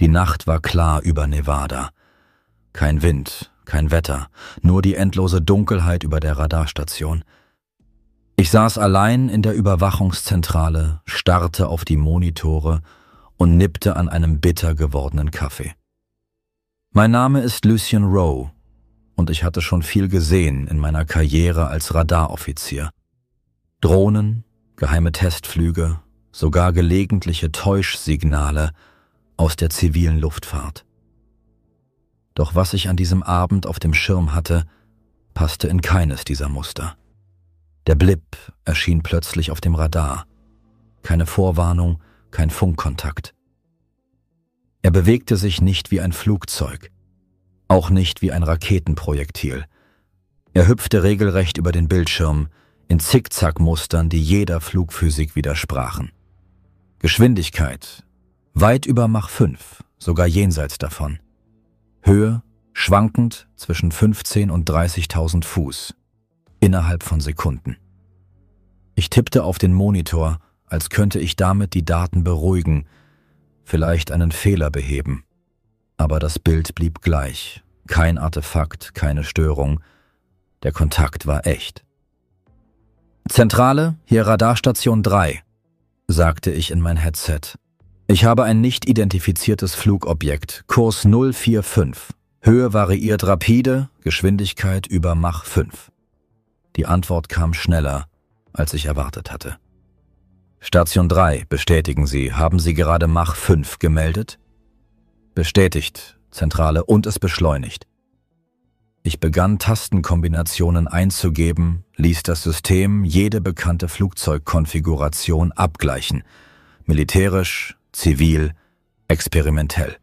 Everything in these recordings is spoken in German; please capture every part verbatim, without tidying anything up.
Die Nacht war klar über Nevada. Kein Wind, kein Wetter, nur die endlose Dunkelheit über der Radarstation. Ich saß allein in der Überwachungszentrale, starrte auf die Monitore und nippte an einem bitter gewordenen Kaffee. Mein Name ist Lucien Rowe und ich hatte schon viel gesehen in meiner Karriere als Radaroffizier. Drohnen, geheime Testflüge, sogar gelegentliche Täuschsignale aus der zivilen Luftfahrt. Doch was ich an diesem Abend auf dem Schirm hatte, passte in keines dieser Muster. Der Blip erschien plötzlich auf dem Radar. Keine Vorwarnung, kein Funkkontakt. Er bewegte sich nicht wie ein Flugzeug, auch nicht wie ein Raketenprojektil. Er hüpfte regelrecht über den Bildschirm in Zickzackmustern, die jeder Flugphysik widersprachen. Geschwindigkeit weit über Mach fünf, sogar jenseits davon. Höhe schwankend zwischen fünfzehntausend und dreißigtausend Fuß, innerhalb von Sekunden. Ich tippte auf den Monitor, als könnte ich damit die Daten beruhigen, vielleicht einen Fehler beheben. Aber das Bild blieb gleich, kein Artefakt, keine Störung. Der Kontakt war echt. »Zentrale, hier Radarstation drei«, sagte ich in mein Headset. »Ich habe ein nicht identifiziertes Flugobjekt, Kurs null vier fünf. Höhe variiert rapide, Geschwindigkeit über Mach fünf. Die Antwort kam schneller, als ich erwartet hatte. »Station drei, bestätigen Sie, haben Sie gerade Mach fünf gemeldet?« »Bestätigt, Zentrale, und es beschleunigt.« Ich begann Tastenkombinationen einzugeben, ließ das System jede bekannte Flugzeugkonfiguration abgleichen, militärisch, zivil, experimentell.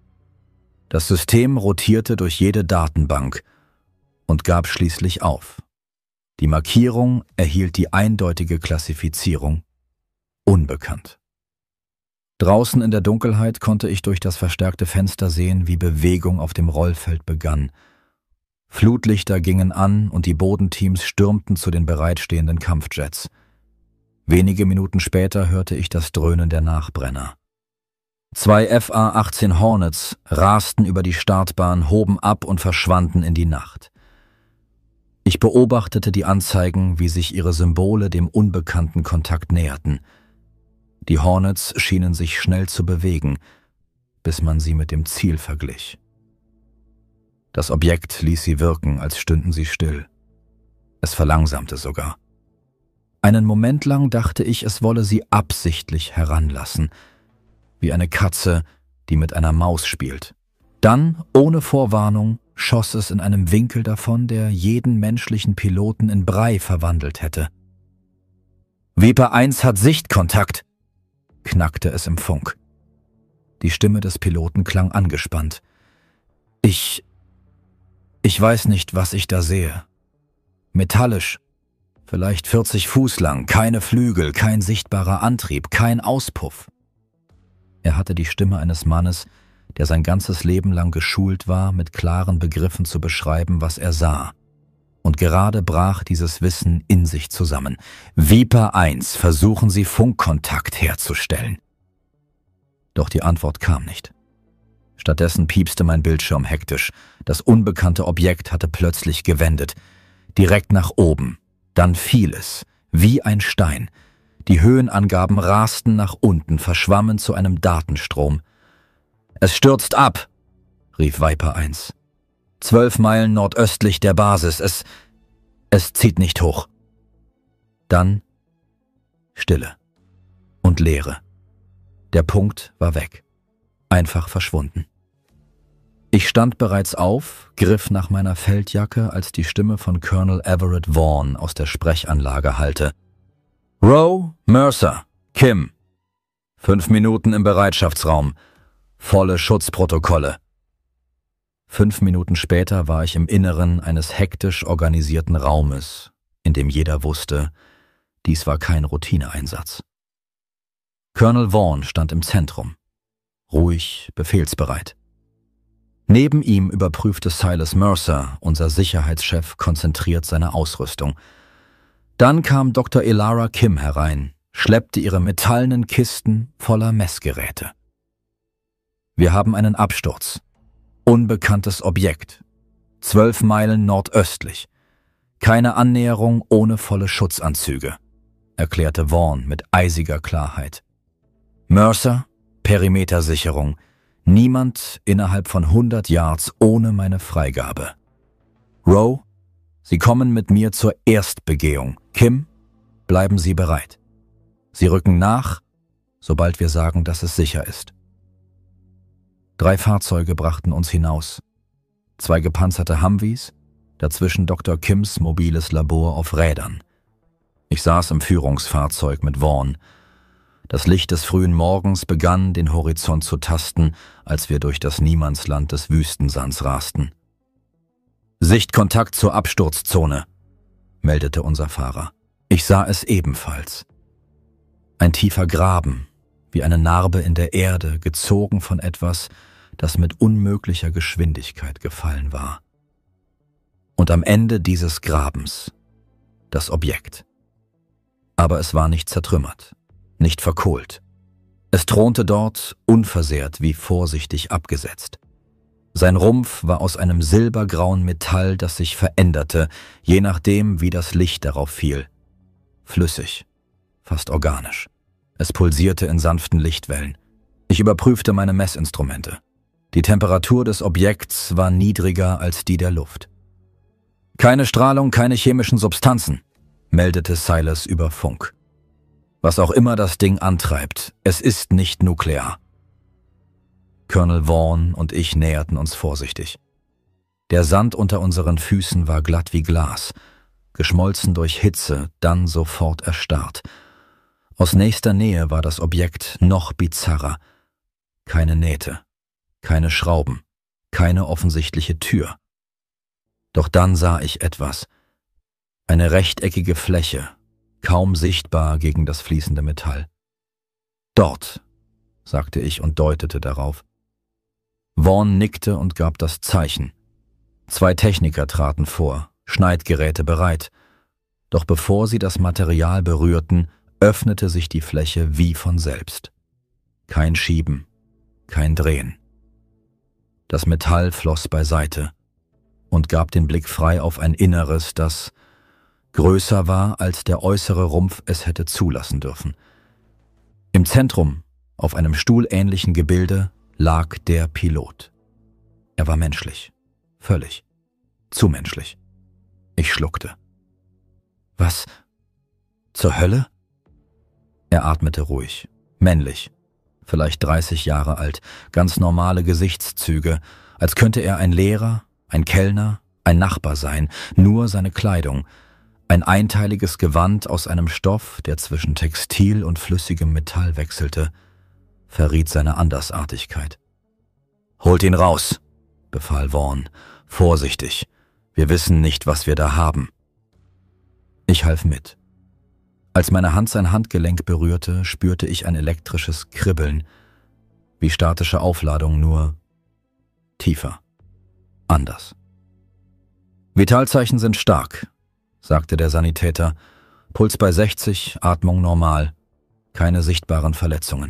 Das System rotierte durch jede Datenbank und gab schließlich auf. Die Markierung erhielt die eindeutige Klassifizierung unbekannt. Draußen in der Dunkelheit konnte ich durch das verstärkte Fenster sehen, wie Bewegung auf dem Rollfeld begann. Flutlichter gingen an und die Bodenteams stürmten zu den bereitstehenden Kampfjets. Wenige Minuten später hörte ich das Dröhnen der Nachbrenner. Zwei F A achtzehn Hornets rasten über die Startbahn, hoben ab und verschwanden in die Nacht. Ich beobachtete die Anzeigen, wie sich ihre Symbole dem unbekannten Kontakt näherten. Die Hornets schienen sich schnell zu bewegen, bis man sie mit dem Ziel verglich. Das Objekt ließ sie wirken, als stünden sie still. Es verlangsamte sogar. Einen Moment lang dachte ich, es wolle sie absichtlich heranlassen, wie eine Katze, die mit einer Maus spielt. Dann, ohne Vorwarnung, schoss es in einem Winkel davon, der jeden menschlichen Piloten in Brei verwandelt hätte. »Viper eins hat Sichtkontakt«, knackte es im Funk. Die Stimme des Piloten klang angespannt. »Ich... ich weiß nicht, was ich da sehe. Metallisch, vielleicht vierzig Fuß lang, keine Flügel, kein sichtbarer Antrieb, kein Auspuff.« Er hatte die Stimme eines Mannes, der sein ganzes Leben lang geschult war, mit klaren Begriffen zu beschreiben, was er sah. Und gerade brach dieses Wissen in sich zusammen. »Viper eins, versuchen Sie Funkkontakt herzustellen.« Doch die Antwort kam nicht. Stattdessen piepste mein Bildschirm hektisch. Das unbekannte Objekt hatte plötzlich gewendet. Direkt nach oben. Dann fiel es, wie ein Stein. Die Höhenangaben rasten nach unten, verschwammen zu einem Datenstrom. »Es stürzt ab«, rief Viper eins. »Zwölf Meilen nordöstlich der Basis. Es... es zieht nicht hoch.« Dann Stille und Leere. Der Punkt war weg. Einfach verschwunden. Ich stand bereits auf, griff nach meiner Feldjacke, als die Stimme von Colonel Everett Vaughn aus der Sprechanlage hallte. »Rowe, Mercer, Kim. Fünf Minuten im Bereitschaftsraum. Volle Schutzprotokolle.« Fünf Minuten später war ich im Inneren eines hektisch organisierten Raumes, in dem jeder wusste, dies war kein Routineeinsatz. Colonel Vaughn stand im Zentrum, ruhig, befehlsbereit. Neben ihm überprüfte Silas Mercer, unser Sicherheitschef, konzentriert seine Ausrüstung. Dann kam Doktor Elara Kim herein, schleppte ihre metallenen Kisten voller Messgeräte. Wir haben einen Absturz. Unbekanntes Objekt. Zwölf Meilen nordöstlich. Keine Annäherung ohne volle Schutzanzüge, erklärte Vaughn mit eisiger Klarheit. Mercer, Perimetersicherung. Niemand innerhalb von hundert Yards ohne meine Freigabe. Rowe, Sie kommen mit mir zur Erstbegehung. Kim, bleiben Sie bereit. Sie rücken nach, sobald wir sagen, dass es sicher ist. Drei Fahrzeuge brachten uns hinaus. Zwei gepanzerte Humvees, dazwischen Doktor Kims mobiles Labor auf Rädern. Ich saß im Führungsfahrzeug mit Vaughn. Das Licht des frühen Morgens begann, den Horizont zu tasten, als wir durch das Niemandsland des Wüstensands rasten. »Sichtkontakt zur Absturzzone«, meldete unser Fahrer. Ich sah es ebenfalls. Ein tiefer Graben, wie eine Narbe in der Erde, gezogen von etwas, das mit unmöglicher Geschwindigkeit gefallen war. Und am Ende dieses Grabens das Objekt. Aber es war nicht zertrümmert, nicht verkohlt. Es thronte dort, unversehrt wie vorsichtig abgesetzt. Sein Rumpf war aus einem silbergrauen Metall, das sich veränderte, je nachdem, wie das Licht darauf fiel. Flüssig, fast organisch. Es pulsierte in sanften Lichtwellen. Ich überprüfte meine Messinstrumente. Die Temperatur des Objekts war niedriger als die der Luft. »Keine Strahlung, keine chemischen Substanzen«, meldete Silas über Funk. »Was auch immer das Ding antreibt, es ist nicht nuklear.« Colonel Vaughn und ich näherten uns vorsichtig. Der Sand unter unseren Füßen war glatt wie Glas, geschmolzen durch Hitze, dann sofort erstarrt. Aus nächster Nähe war das Objekt noch bizarrer. Keine Nähte, keine Schrauben, keine offensichtliche Tür. Doch dann sah ich etwas. Eine rechteckige Fläche, kaum sichtbar gegen das fließende Metall. »Dort«, sagte ich und deutete darauf. Vaughn nickte und gab das Zeichen. Zwei Techniker traten vor, Schneidgeräte bereit. Doch bevor sie das Material berührten, öffnete sich die Fläche wie von selbst. Kein Schieben, kein Drehen. Das Metall floss beiseite und gab den Blick frei auf ein Inneres, das größer war, als der äußere Rumpf es hätte zulassen dürfen. Im Zentrum, auf einem stuhlähnlichen Gebilde, lag der Pilot. Er war menschlich, völlig, zu menschlich. Ich schluckte. »Was zur Hölle?« Er atmete ruhig, männlich, vielleicht dreißig Jahre alt, ganz normale Gesichtszüge, als könnte er ein Lehrer, ein Kellner, ein Nachbar sein, nur seine Kleidung, ein einteiliges Gewand aus einem Stoff, der zwischen Textil und flüssigem Metall wechselte, verriet seine Andersartigkeit. »Holt ihn raus«, befahl Vaughn, »vorsichtig, wir wissen nicht, was wir da haben.« Ich half mit. Als meine Hand sein Handgelenk berührte, spürte ich ein elektrisches Kribbeln, wie statische Aufladung, nur tiefer, anders. »Vitalzeichen sind stark«, sagte der Sanitäter, »Puls bei sechzig, Atmung normal, keine sichtbaren Verletzungen.«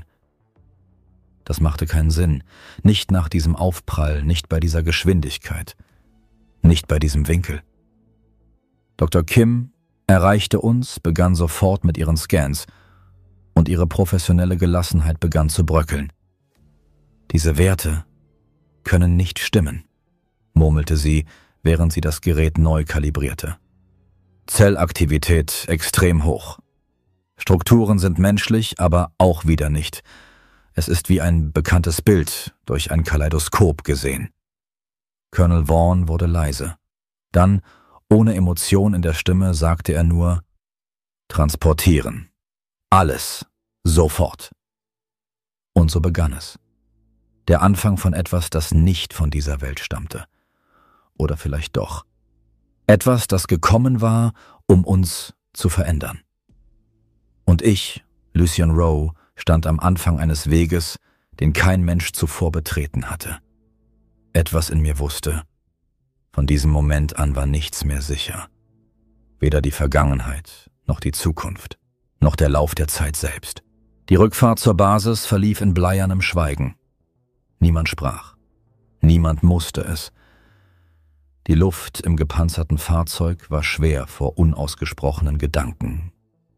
Das machte keinen Sinn, nicht nach diesem Aufprall, nicht bei dieser Geschwindigkeit, nicht bei diesem Winkel. Doktor Kim erreichte uns, begann sofort mit ihren Scans und ihre professionelle Gelassenheit begann zu bröckeln. »Diese Werte können nicht stimmen«, murmelte sie, während sie das Gerät neu kalibrierte. »Zellaktivität extrem hoch. Strukturen sind menschlich, aber auch wieder nicht. Es ist wie ein bekanntes Bild durch ein Kaleidoskop gesehen.« Colonel Vaughn wurde leise. Dann, ohne Emotion in der Stimme, sagte er nur, »Transportieren. Alles. Sofort.« Und so begann es. Der Anfang von etwas, das nicht von dieser Welt stammte. Oder vielleicht doch. Etwas, das gekommen war, um uns zu verändern. Und ich, Lucien Rowe, stand am Anfang eines Weges, den kein Mensch zuvor betreten hatte. Etwas in mir wusste, von diesem Moment an war nichts mehr sicher. Weder die Vergangenheit, noch die Zukunft, noch der Lauf der Zeit selbst. Die Rückfahrt zur Basis verlief in bleiernem Schweigen. Niemand sprach. Niemand musste es. Die Luft im gepanzerten Fahrzeug war schwer vor unausgesprochenen Gedanken.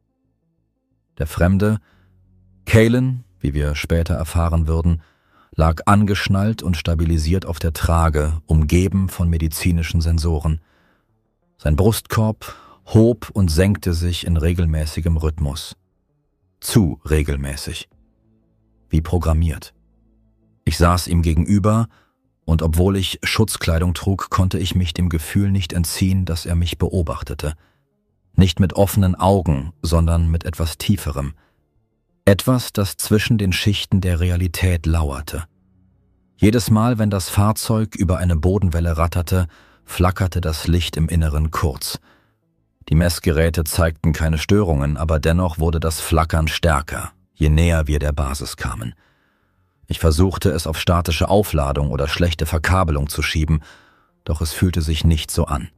Der Fremde, Calen, wie wir später erfahren würden, lag angeschnallt und stabilisiert auf der Trage, umgeben von medizinischen Sensoren. Sein Brustkorb hob und senkte sich in regelmäßigem Rhythmus. Zu regelmäßig. Wie programmiert. Ich saß ihm gegenüber, und obwohl ich Schutzkleidung trug, konnte ich mich dem Gefühl nicht entziehen, dass er mich beobachtete. Nicht mit offenen Augen, sondern mit etwas Tieferem. Etwas, das zwischen den Schichten der Realität lauerte. Jedes Mal, wenn das Fahrzeug über eine Bodenwelle ratterte, flackerte das Licht im Inneren kurz. Die Messgeräte zeigten keine Störungen, aber dennoch wurde das Flackern stärker, je näher wir der Basis kamen. Ich versuchte, es auf statische Aufladung oder schlechte Verkabelung zu schieben, doch es fühlte sich nicht so an.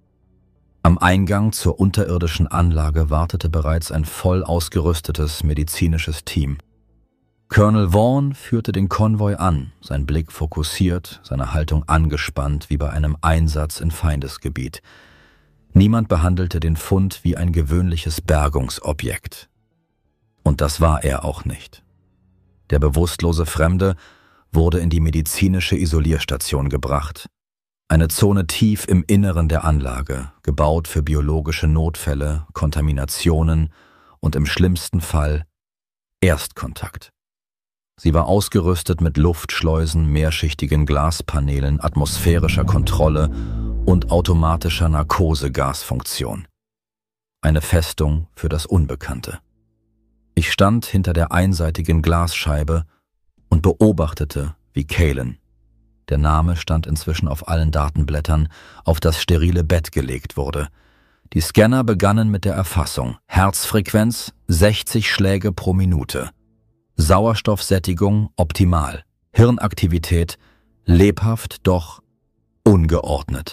Am Eingang zur unterirdischen Anlage wartete bereits ein voll ausgerüstetes medizinisches Team. Colonel Vaughn führte den Konvoi an, sein Blick fokussiert, seine Haltung angespannt wie bei einem Einsatz in Feindesgebiet. Niemand behandelte den Fund wie ein gewöhnliches Bergungsobjekt. Und das war er auch nicht. Der bewusstlose Fremde wurde in die medizinische Isolierstation gebracht. Eine Zone tief im Inneren der Anlage, gebaut für biologische Notfälle, Kontaminationen und im schlimmsten Fall Erstkontakt. Sie war ausgerüstet mit Luftschleusen, mehrschichtigen Glaspaneelen, atmosphärischer Kontrolle und automatischer Narkosegasfunktion. Eine Festung für das Unbekannte. Ich stand hinter der einseitigen Glasscheibe und beobachtete, wie Calen, der Name stand inzwischen auf allen Datenblättern, auf das sterile Bett gelegt wurde. Die Scanner begannen mit der Erfassung. Herzfrequenz sechzig Schläge pro Minute. Sauerstoffsättigung optimal. Hirnaktivität lebhaft, doch ungeordnet.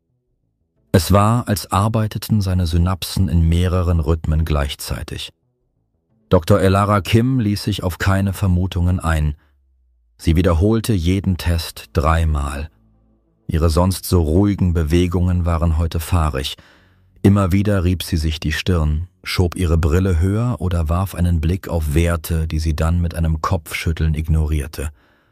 Es war, als arbeiteten seine Synapsen in mehreren Rhythmen gleichzeitig. Doktor Elara Kim ließ sich auf keine Vermutungen ein. Sie wiederholte jeden Test dreimal. Ihre sonst so ruhigen Bewegungen waren heute fahrig. Immer wieder rieb sie sich die Stirn, schob ihre Brille höher oder warf einen Blick auf Werte, die sie dann mit einem Kopfschütteln ignorierte.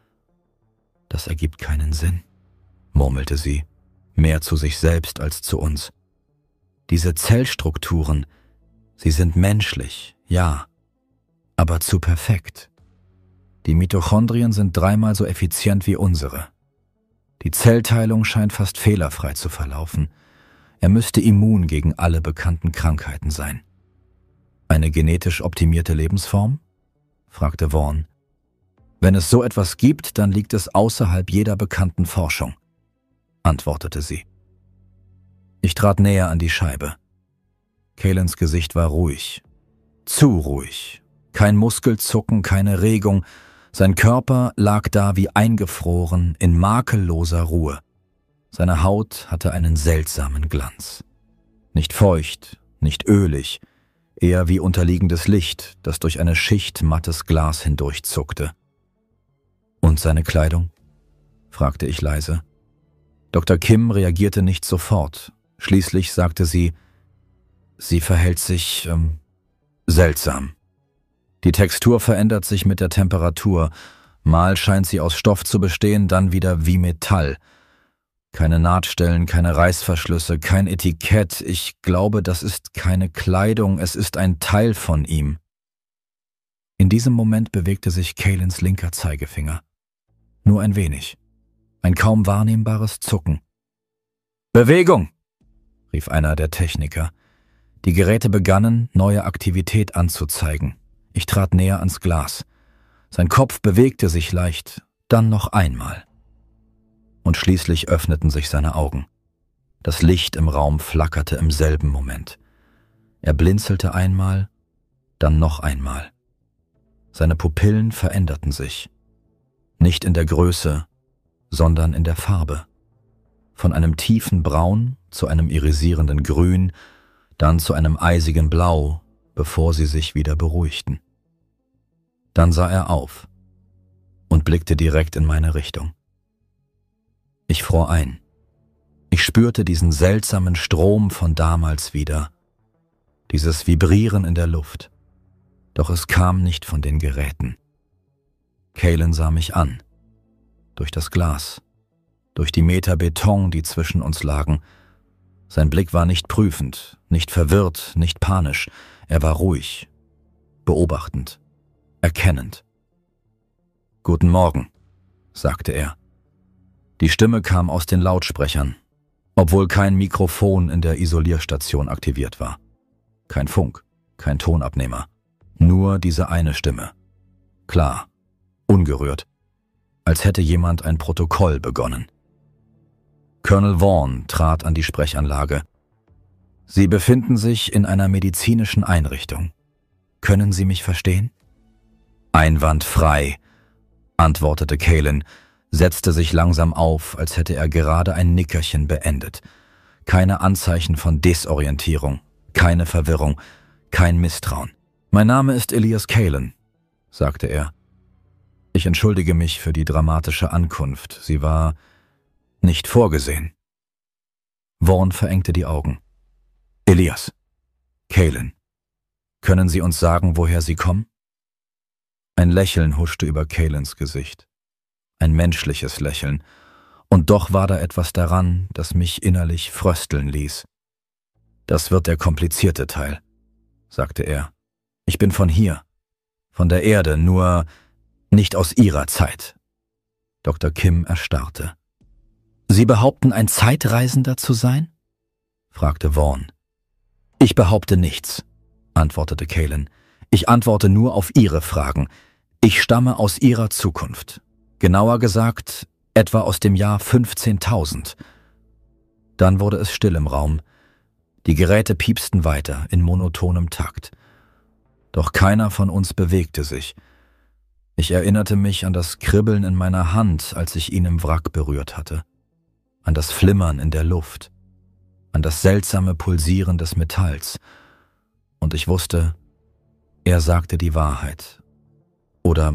»Das ergibt keinen Sinn«, murmelte sie, mehr zu sich selbst als zu uns. »Diese Zellstrukturen, sie sind menschlich, ja, aber zu perfekt. Die Mitochondrien sind dreimal so effizient wie unsere. Die Zellteilung scheint fast fehlerfrei zu verlaufen. Er müsste immun gegen alle bekannten Krankheiten sein.« »Eine genetisch optimierte Lebensform?« fragte Vaughn. »Wenn es so etwas gibt, dann liegt es außerhalb jeder bekannten Forschung«, antwortete sie. Ich trat näher an die Scheibe. Calens Gesicht war ruhig. Zu ruhig. Kein Muskelzucken, keine Regung. Sein Körper lag da wie eingefroren, in makelloser Ruhe. Seine Haut hatte einen seltsamen Glanz. Nicht feucht, nicht ölig, eher wie unterliegendes Licht, das durch eine Schicht mattes Glas hindurchzuckte. »Und seine Kleidung?« fragte ich leise. Doktor Kim reagierte nicht sofort. Schließlich sagte sie, »Sie verhält sich ähm, seltsam. Die Textur verändert sich mit der Temperatur. Mal scheint sie aus Stoff zu bestehen, dann wieder wie Metall. Keine Nahtstellen, keine Reißverschlüsse, kein Etikett. Ich glaube, das ist keine Kleidung, es ist ein Teil von ihm.« In diesem Moment bewegte sich Calens linker Zeigefinger. Nur ein wenig. Ein kaum wahrnehmbares Zucken. »Bewegung!« rief einer der Techniker. Die Geräte begannen, neue Aktivität anzuzeigen. Ich trat näher ans Glas. Sein Kopf bewegte sich leicht, dann noch einmal. Und schließlich öffneten sich seine Augen. Das Licht im Raum flackerte im selben Moment. Er blinzelte einmal, dann noch einmal. Seine Pupillen veränderten sich. Nicht in der Größe, sondern in der Farbe. Von einem tiefen Braun zu einem irisierenden Grün, dann zu einem eisigen Blau, bevor sie sich wieder beruhigten. Dann sah er auf. Und und blickte direkt in meine Richtung. Ich fror ein. Ich spürte diesen seltsamen Strom von damals wieder, dieses Vibrieren in der Luft. Doch es kam nicht von den Geräten. Calen sah mich an. Durch das Glas, durch die Meter Beton, die zwischen uns lagen. Sein Blick war nicht prüfend, nicht verwirrt, nicht panisch. Er war ruhig, beobachtend, erkennend. »Guten Morgen«, sagte er. Die Stimme kam aus den Lautsprechern, obwohl kein Mikrofon in der Isolierstation aktiviert war. Kein Funk, kein Tonabnehmer. Nur diese eine Stimme. Klar, ungerührt, als hätte jemand ein Protokoll begonnen. Colonel Vaughn trat an die Sprechanlage. »Sie befinden sich in einer medizinischen Einrichtung. Können Sie mich verstehen?« »Einwandfrei«, antwortete Calen, setzte sich langsam auf, als hätte er gerade ein Nickerchen beendet. Keine Anzeichen von Desorientierung, keine Verwirrung, kein Misstrauen. »Mein Name ist Elias Calen«, sagte er. »Ich entschuldige mich für die dramatische Ankunft. Sie war nicht vorgesehen.« Vaughn verengte die Augen. »Elias, Calen, können Sie uns sagen, woher Sie kommen?« Ein Lächeln huschte über Calens Gesicht. Ein menschliches Lächeln. Und doch war da etwas daran, das mich innerlich frösteln ließ. »Das wird der komplizierte Teil«, sagte er. »Ich bin von hier, von der Erde, nur nicht aus Ihrer Zeit.« Doktor Kim erstarrte. »Sie behaupten, ein Zeitreisender zu sein?« fragte Vaughn. »Ich behaupte nichts«, antwortete Calen. »Ich antworte nur auf Ihre Fragen. Ich stamme aus Ihrer Zukunft. Genauer gesagt, etwa aus dem Jahr fünfzehntausend. Dann wurde es still im Raum. Die Geräte piepsten weiter in monotonem Takt. Doch keiner von uns bewegte sich. Ich erinnerte mich an das Kribbeln in meiner Hand, als ich ihn im Wrack berührt hatte. An das Flimmern in der Luft. An das seltsame Pulsieren des Metalls. Und ich wusste, er sagte die Wahrheit. Oder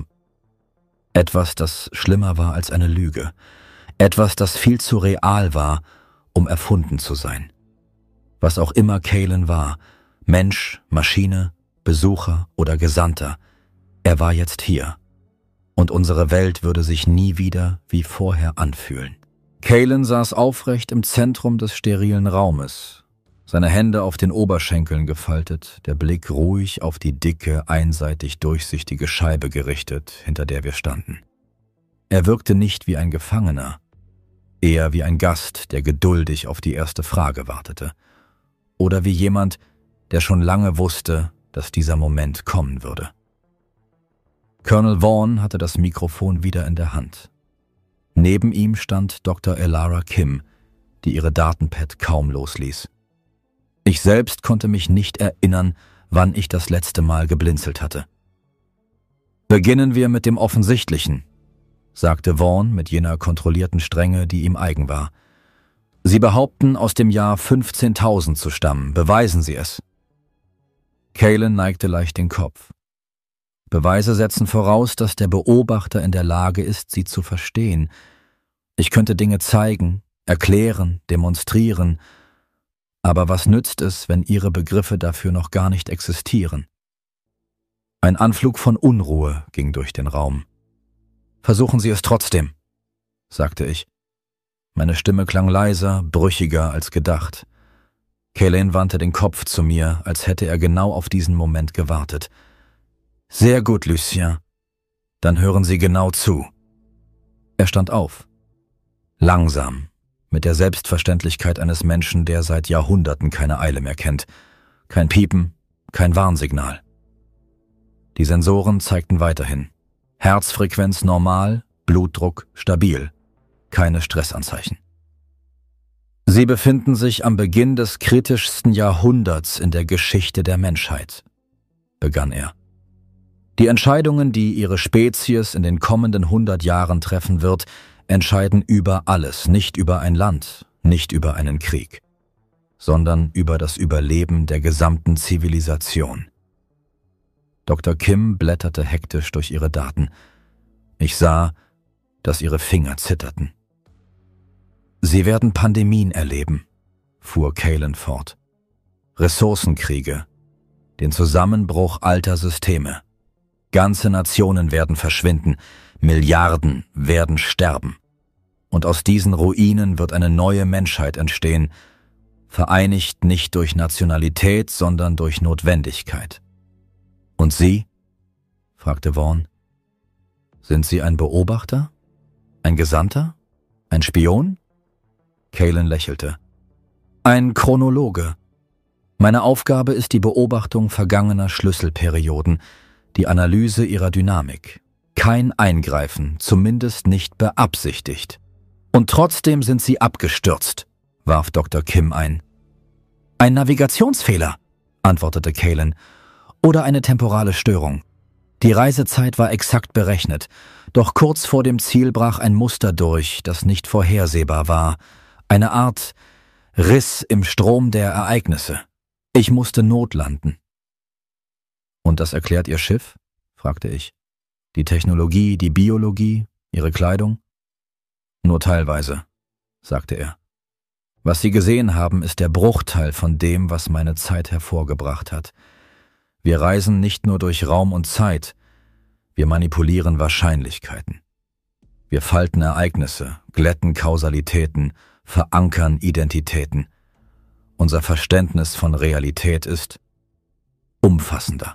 etwas, das schlimmer war als eine Lüge. Etwas, das viel zu real war, um erfunden zu sein. Was auch immer Calen war, Mensch, Maschine, Besucher oder Gesandter, er war jetzt hier. Und unsere Welt würde sich nie wieder wie vorher anfühlen. Calen saß aufrecht im Zentrum des sterilen Raumes, seine Hände auf den Oberschenkeln gefaltet, der Blick ruhig auf die dicke, einseitig durchsichtige Scheibe gerichtet, hinter der wir standen. Er wirkte nicht wie ein Gefangener, eher wie ein Gast, der geduldig auf die erste Frage wartete. Oder wie jemand, der schon lange wusste, dass dieser Moment kommen würde. Colonel Vaughn hatte das Mikrofon wieder in der Hand. Neben ihm stand Doktor Elara Kim, die ihre Datenpad kaum losließ. Ich selbst konnte mich nicht erinnern, wann ich das letzte Mal geblinzelt hatte. »Beginnen wir mit dem Offensichtlichen«, sagte Vaughn mit jener kontrollierten Strenge, die ihm eigen war. »Sie behaupten, aus dem Jahr fünfzehntausend zu stammen. Beweisen Sie es.« Calen neigte leicht den Kopf. »Beweise setzen voraus, dass der Beobachter in der Lage ist, sie zu verstehen. Ich könnte Dinge zeigen, erklären, demonstrieren. Aber was nützt es, wenn Ihre Begriffe dafür noch gar nicht existieren?« Ein Anflug von Unruhe ging durch den Raum. »Versuchen Sie es trotzdem«, sagte ich. Meine Stimme klang leiser, brüchiger als gedacht. Calen wandte den Kopf zu mir, als hätte er genau auf diesen Moment gewartet. »Sehr gut, Lucien. Dann hören Sie genau zu.« Er stand auf. Langsam, mit der Selbstverständlichkeit eines Menschen, der seit Jahrhunderten keine Eile mehr kennt. Kein Piepen, kein Warnsignal. Die Sensoren zeigten weiterhin. Herzfrequenz normal, Blutdruck stabil. Keine Stressanzeichen. »Sie befinden sich am Beginn des kritischsten Jahrhunderts in der Geschichte der Menschheit«, begann er. »Die Entscheidungen, die Ihre Spezies in den kommenden hundert Jahren treffen wird, entscheiden über alles, nicht über ein Land, nicht über einen Krieg, sondern über das Überleben der gesamten Zivilisation.« Doktor Kim blätterte hektisch durch ihre Daten. Ich sah, dass ihre Finger zitterten. »Sie werden Pandemien erleben«, fuhr Calen fort. »Ressourcenkriege, den Zusammenbruch alter Systeme. Ganze Nationen werden verschwinden, Milliarden werden sterben. Und aus diesen Ruinen wird eine neue Menschheit entstehen, vereinigt nicht durch Nationalität, sondern durch Notwendigkeit. Und Sie?« fragte Vaughn. »Sind Sie ein Beobachter? Ein Gesandter? Ein Spion?« Calen lächelte. »Ein Chronologe. Meine Aufgabe ist die Beobachtung vergangener Schlüsselperioden, die Analyse ihrer Dynamik. Kein Eingreifen, zumindest nicht beabsichtigt. Und trotzdem sind Sie abgestürzt«, warf Doktor Kim ein. »Ein Navigationsfehler«, antwortete Calen, »oder eine temporale Störung. Die Reisezeit war exakt berechnet, doch kurz vor dem Ziel brach ein Muster durch, das nicht vorhersehbar war. Eine Art Riss im Strom der Ereignisse. Ich musste notlanden.« »Und das erklärt Ihr Schiff?«, fragte ich. »Die Technologie, die Biologie, Ihre Kleidung?« »Nur teilweise«, sagte er. »Was Sie gesehen haben, ist der Bruchteil von dem, was meine Zeit hervorgebracht hat. Wir reisen nicht nur durch Raum und Zeit, wir manipulieren Wahrscheinlichkeiten. Wir falten Ereignisse, glätten Kausalitäten, verankern Identitäten. Unser Verständnis von Realität ist umfassender.«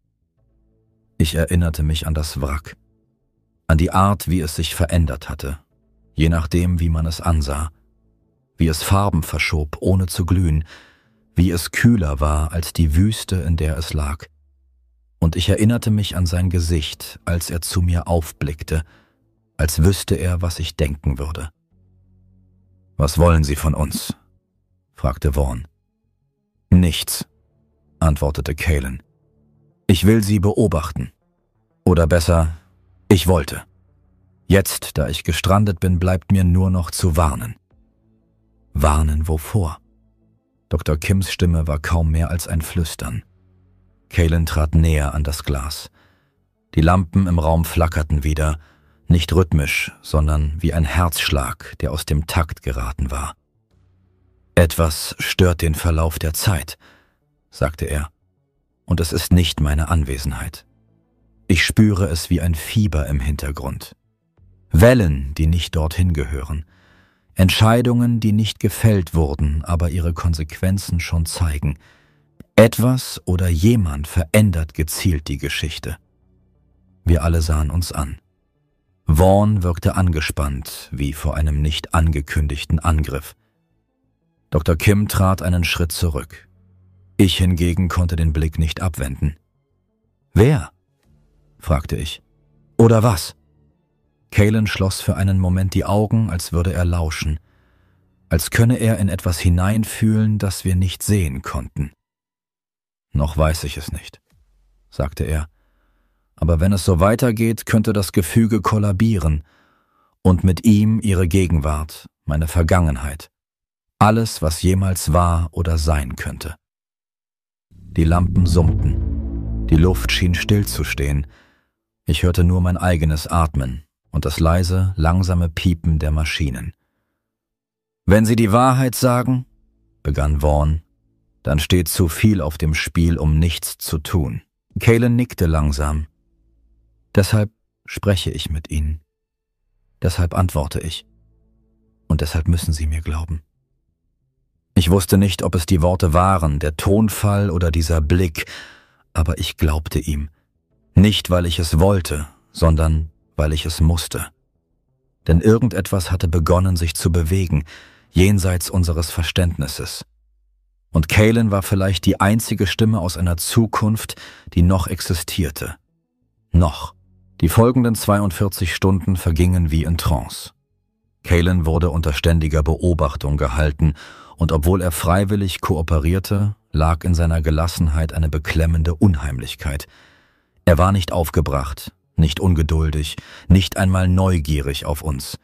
Ich erinnerte mich an das Wrack, an die Art, wie es sich verändert hatte, je nachdem, wie man es ansah, wie es Farben verschob, ohne zu glühen, wie es kühler war als die Wüste, in der es lag. Und ich erinnerte mich an sein Gesicht, als er zu mir aufblickte, als wüsste er, was ich denken würde. »Was wollen Sie von uns?«, fragte Vaughn. »Nichts«, antwortete Calen. »Ich will Sie beobachten. Oder besser, ich wollte. Jetzt, da ich gestrandet bin, bleibt mir nur noch zu warnen.« »Warnen wovor?« Doktor Kims Stimme war kaum mehr als ein Flüstern. Calen trat näher an das Glas. Die Lampen im Raum flackerten wieder, nicht rhythmisch, sondern wie ein Herzschlag, der aus dem Takt geraten war. »Etwas stört den Verlauf der Zeit«, sagte er, »und es ist nicht meine Anwesenheit. Ich spüre es wie ein Fieber im Hintergrund. Wellen, die nicht dorthin gehören. Entscheidungen, die nicht gefällt wurden, aber ihre Konsequenzen schon zeigen. Etwas oder jemand verändert gezielt die Geschichte.« Wir alle sahen uns an. Vaughn wirkte angespannt, wie vor einem nicht angekündigten Angriff. Doktor Kim trat einen Schritt zurück. Ich hingegen konnte den Blick nicht abwenden. »Wer?«, fragte ich. »Oder was?« Calen schloss für einen Moment die Augen, als würde er lauschen, als könne er in etwas hineinfühlen, das wir nicht sehen konnten. »Noch weiß ich es nicht«, sagte er, »aber wenn es so weitergeht, könnte das Gefüge kollabieren und mit ihm ihre Gegenwart, meine Vergangenheit, alles, was jemals war oder sein könnte.« Die Lampen summten, die Luft schien stillzustehen, ich hörte nur mein eigenes Atmen und das leise, langsame Piepen der Maschinen. »Wenn Sie die Wahrheit sagen«, begann Vaughn, »dann steht zu viel auf dem Spiel, um nichts zu tun.« Calen nickte langsam. »Deshalb spreche ich mit Ihnen. Deshalb antworte ich. Und deshalb müssen Sie mir glauben.« Ich wusste nicht, ob es die Worte waren, der Tonfall oder dieser Blick, aber ich glaubte ihm. Nicht, weil ich es wollte, sondern weil ich es musste. Denn irgendetwas hatte begonnen, sich zu bewegen, jenseits unseres Verständnisses. Und Calen war vielleicht die einzige Stimme aus einer Zukunft, die noch existierte. Noch. Die folgenden zweiundvierzig Stunden vergingen wie in Trance. Calen wurde unter ständiger Beobachtung gehalten, und obwohl er freiwillig kooperierte, lag in seiner Gelassenheit eine beklemmende Unheimlichkeit. Er war nicht aufgebracht, nicht ungeduldig, nicht einmal neugierig auf uns.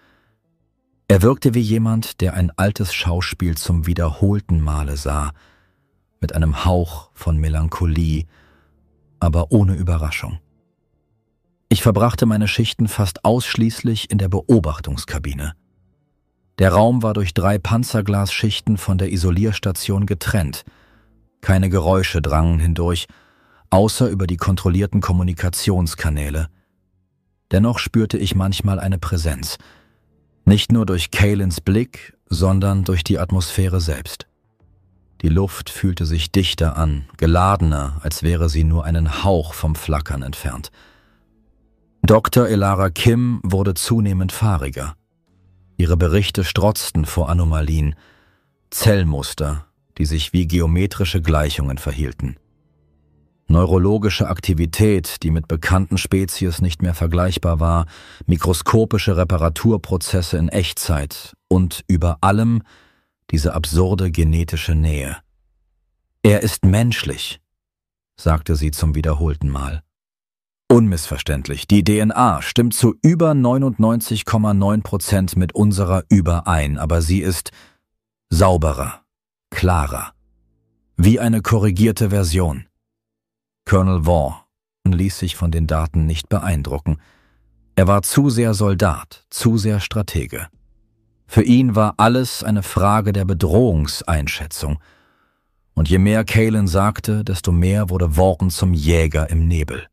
Er wirkte wie jemand, der ein altes Schauspiel zum wiederholten Male sah, mit einem Hauch von Melancholie, aber ohne Überraschung. Ich verbrachte meine Schichten fast ausschließlich in der Beobachtungskabine. Der Raum war durch drei Panzerglasschichten von der Isolierstation getrennt. Keine Geräusche drangen hindurch, außer über die kontrollierten Kommunikationskanäle. Dennoch spürte ich manchmal eine Präsenz, nicht nur durch Kalins Blick, sondern durch die Atmosphäre selbst. Die Luft fühlte sich dichter an, geladener, als wäre sie nur einen Hauch vom Flackern entfernt. Doktor Elara Kim wurde zunehmend fahriger. Ihre Berichte strotzten vor Anomalien, Zellmuster, die sich wie geometrische Gleichungen verhielten. Neurologische Aktivität, die mit bekannten Spezies nicht mehr vergleichbar war, mikroskopische Reparaturprozesse in Echtzeit und über allem diese absurde genetische Nähe. »Er ist menschlich«, sagte sie zum wiederholten Mal. Unmissverständlich, die D N A stimmt zu über neunundneunzig Komma neun Prozent mit unserer überein, aber sie ist sauberer, klarer, wie eine korrigierte Version. Colonel Vaughn ließ sich von den Daten nicht beeindrucken. Er war zu sehr Soldat, zu sehr Stratege. Für ihn war alles eine Frage der Bedrohungseinschätzung. Und je mehr Kalin sagte, desto mehr wurde Vaughn zum Jäger im Nebel.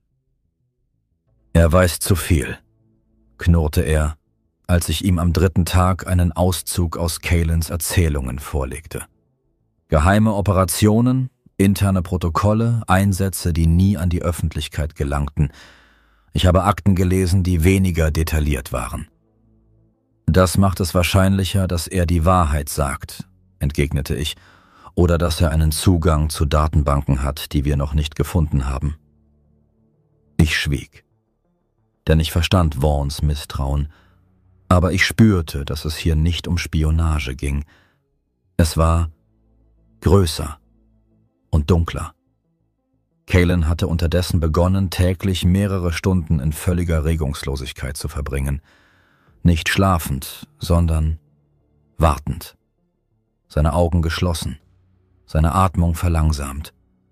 »Er weiß zu viel«, knurrte er, als ich ihm am dritten Tag einen Auszug aus Kalins Erzählungen vorlegte. Geheime Operationen, interne Protokolle, Einsätze, die nie an die Öffentlichkeit gelangten. Ich habe Akten gelesen, die weniger detailliert waren. »Das macht es wahrscheinlicher, dass er die Wahrheit sagt«, entgegnete ich, »oder dass er einen Zugang zu Datenbanken hat, die wir noch nicht gefunden haben.« Ich schwieg, denn ich verstand Vaughns Misstrauen, aber ich spürte, dass es hier nicht um Spionage ging. Es war größer und dunkler. Kalin hatte unterdessen begonnen, täglich mehrere Stunden in völliger Regungslosigkeit zu verbringen. Nicht schlafend, sondern wartend. Seine Augen geschlossen, seine Atmung verlangsamt.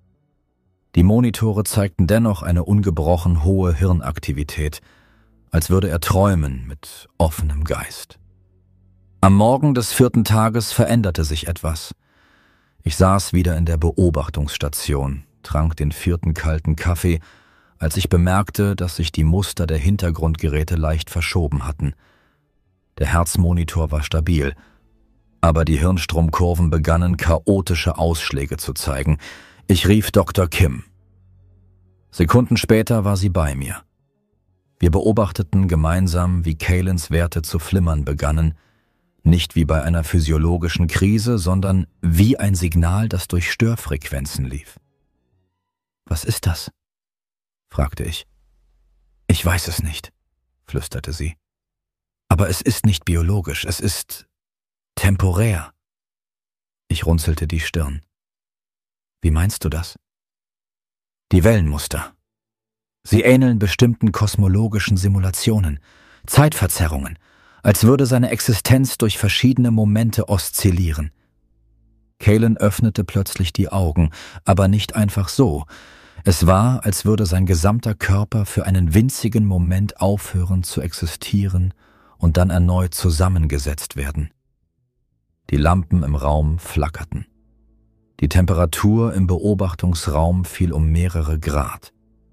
Die Monitore zeigten dennoch eine ungebrochen hohe Hirnaktivität, als würde er träumen mit offenem Geist. Am Morgen des vierten Tages veränderte sich etwas. Ich saß wieder in der Beobachtungsstation, trank den vierten kalten Kaffee, als ich bemerkte, dass sich die Muster der Hintergrundgeräte leicht verschoben hatten. Der Herzmonitor war stabil, aber die Hirnstromkurven begannen chaotische Ausschläge zu zeigen. Ich rief Doktor Kim. Sekunden später war sie bei mir. Wir beobachteten gemeinsam, wie Kalins Werte zu flimmern begannen, nicht wie bei einer physiologischen Krise, sondern wie ein Signal, das durch Störfrequenzen lief. »Was ist das?« fragte ich. »Ich weiß es nicht«, flüsterte sie. »Aber es ist nicht biologisch, es ist temporär.« Ich runzelte die Stirn. »Wie meinst du das?« »Die Wellenmuster. Sie ähneln bestimmten kosmologischen Simulationen, Zeitverzerrungen, als würde seine Existenz durch verschiedene Momente oszillieren.« Kalin öffnete plötzlich die Augen, aber nicht einfach so. Es war, als würde sein gesamter Körper für einen winzigen Moment aufhören zu existieren und dann erneut zusammengesetzt werden. Die Lampen im Raum flackerten. Die Temperatur im Beobachtungsraum fiel um mehrere Grad.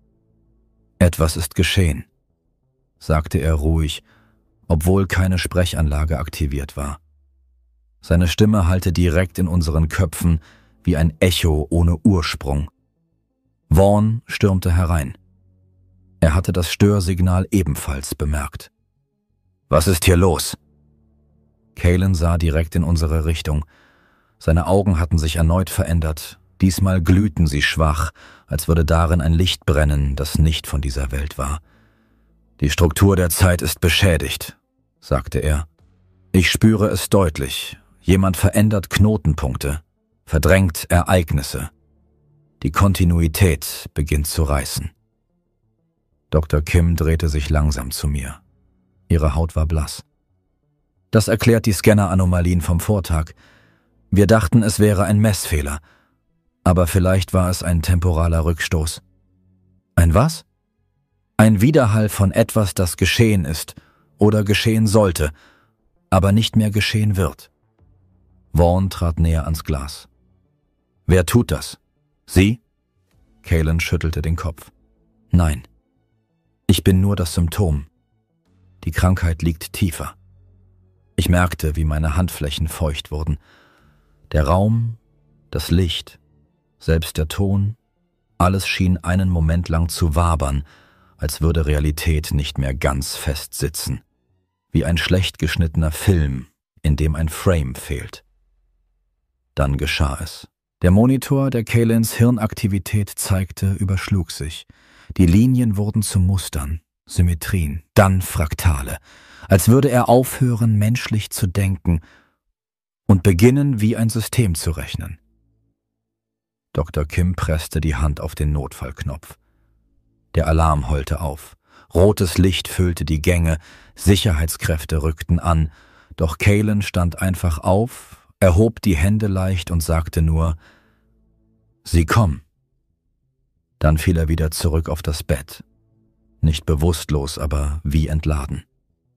»Etwas ist geschehen«, sagte er ruhig, obwohl keine Sprechanlage aktiviert war. Seine Stimme hallte direkt in unseren Köpfen wie ein Echo ohne Ursprung. Vaughn stürmte herein. Er hatte das Störsignal ebenfalls bemerkt. »Was ist hier los?« Kalin sah direkt in unsere Richtung. Seine Augen hatten sich erneut verändert. Diesmal glühten sie schwach, als würde darin ein Licht brennen, das nicht von dieser Welt war. »Die Struktur der Zeit ist beschädigt«, sagte er. »Ich spüre es deutlich. Jemand verändert Knotenpunkte, verdrängt Ereignisse. Die Kontinuität beginnt zu reißen.« Doktor Kim drehte sich langsam zu mir. Ihre Haut war blass. »Das erklärt die Scanner-Anomalien vom Vortag. Wir dachten, es wäre ein Messfehler. Aber vielleicht war es ein temporaler Rückstoß.« »Ein was?« Ein Widerhall von etwas, das geschehen ist oder geschehen sollte, aber nicht mehr geschehen wird. Vaughn trat näher ans Glas. »Wer tut das? Sie?« Calen schüttelte den Kopf. »Nein, ich bin nur das Symptom. Die Krankheit liegt tiefer.« Ich merkte, wie meine Handflächen feucht wurden. Der Raum, das Licht, selbst der Ton, alles schien einen Moment lang zu wabern, als würde Realität nicht mehr ganz fest sitzen. Wie ein schlecht geschnittener Film, in dem ein Frame fehlt. Dann geschah es. Der Monitor, der Calens Hirnaktivität zeigte, überschlug sich. Die Linien wurden zu Mustern, Symmetrien, dann Fraktale, als würde er aufhören, menschlich zu denken und beginnen, wie ein System zu rechnen. Doktor Kim presste die Hand auf den Notfallknopf. Der Alarm heulte auf. Rotes Licht füllte die Gänge, Sicherheitskräfte rückten an, doch Calen stand einfach auf, erhob die Hände leicht und sagte nur, »Sie kommen.« Dann fiel er wieder zurück auf das Bett. Nicht bewusstlos, aber wie entladen.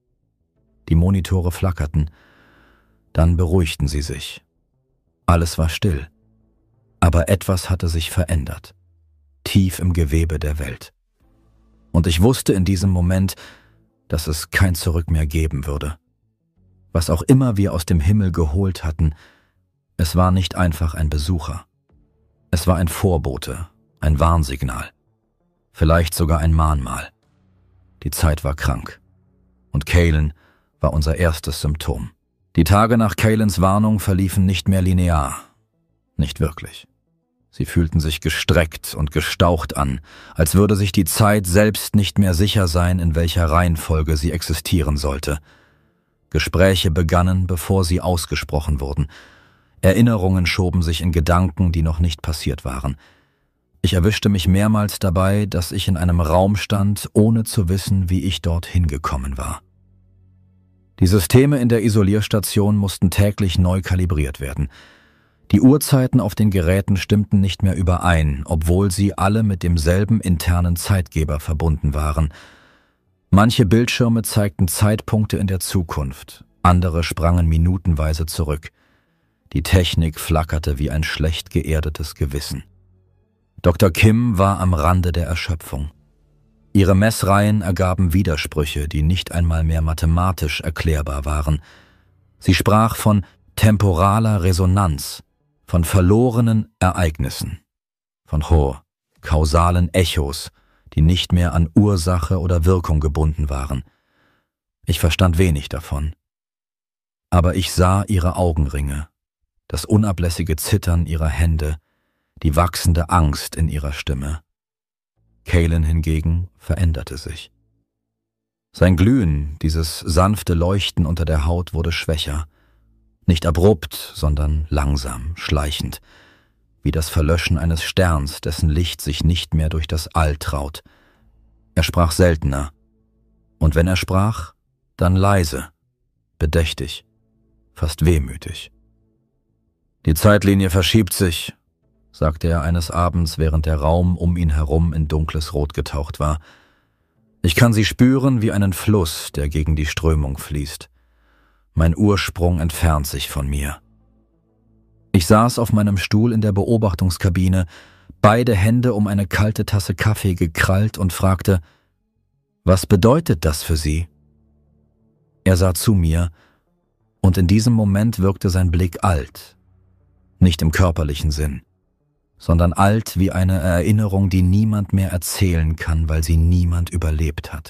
Die Monitore flackerten, dann beruhigten sie sich. Alles war still, aber etwas hatte sich verändert, tief im Gewebe der Welt. Und ich wusste in diesem Moment, dass es kein Zurück mehr geben würde. Was auch immer wir aus dem Himmel geholt hatten, es war nicht einfach ein Besucher. Es war ein Vorbote, ein Warnsignal, vielleicht sogar ein Mahnmal. Die Zeit war krank. Und Calen war unser erstes Symptom. Die Tage nach Calens Warnung verliefen nicht mehr linear. Nicht wirklich. Sie fühlten sich gestreckt und gestaucht an, als würde sich die Zeit selbst nicht mehr sicher sein, in welcher Reihenfolge sie existieren sollte. Gespräche begannen, bevor sie ausgesprochen wurden. Erinnerungen schoben sich in Gedanken, die noch nicht passiert waren. Ich erwischte mich mehrmals dabei, dass ich in einem Raum stand, ohne zu wissen, wie ich dorthin gekommen war. Die Systeme in der Isolierstation mussten täglich neu kalibriert werden. Die Uhrzeiten auf den Geräten stimmten nicht mehr überein, obwohl sie alle mit demselben internen Zeitgeber verbunden waren. Manche Bildschirme zeigten Zeitpunkte in der Zukunft, andere sprangen minutenweise zurück. Die Technik flackerte wie ein schlecht geerdetes Gewissen. Doktor Kim war am Rande der Erschöpfung. Ihre Messreihen ergaben Widersprüche, die nicht einmal mehr mathematisch erklärbar waren. Sie sprach von temporaler Resonanz, von verlorenen Ereignissen, von hoher, kausalen Echos, die nicht mehr an Ursache oder Wirkung gebunden waren. Ich verstand wenig davon. Aber ich sah ihre Augenringe, das unablässige Zittern ihrer Hände, die wachsende Angst in ihrer Stimme. Calen hingegen veränderte sich. Sein Glühen, dieses sanfte Leuchten unter der Haut, wurde schwächer. Nicht abrupt, sondern langsam, schleichend, wie das Verlöschen eines Sterns, dessen Licht sich nicht mehr durch das All traut. Er sprach seltener, und wenn er sprach, dann leise, bedächtig, fast wehmütig. »Die Zeitlinie verschiebt sich«, sagte er eines Abends, während der Raum um ihn herum in dunkles Rot getaucht war. »Ich kann sie spüren wie einen Fluss, der gegen die Strömung fließt. Mein Ursprung entfernt sich von mir.« Ich saß auf meinem Stuhl in der Beobachtungskabine, beide Hände um eine kalte Tasse Kaffee gekrallt und fragte, »Was bedeutet das für Sie?« Er sah zu mir, und in diesem Moment wirkte sein Blick alt, nicht im körperlichen Sinn, sondern alt wie eine Erinnerung, die niemand mehr erzählen kann, weil sie niemand überlebt hat.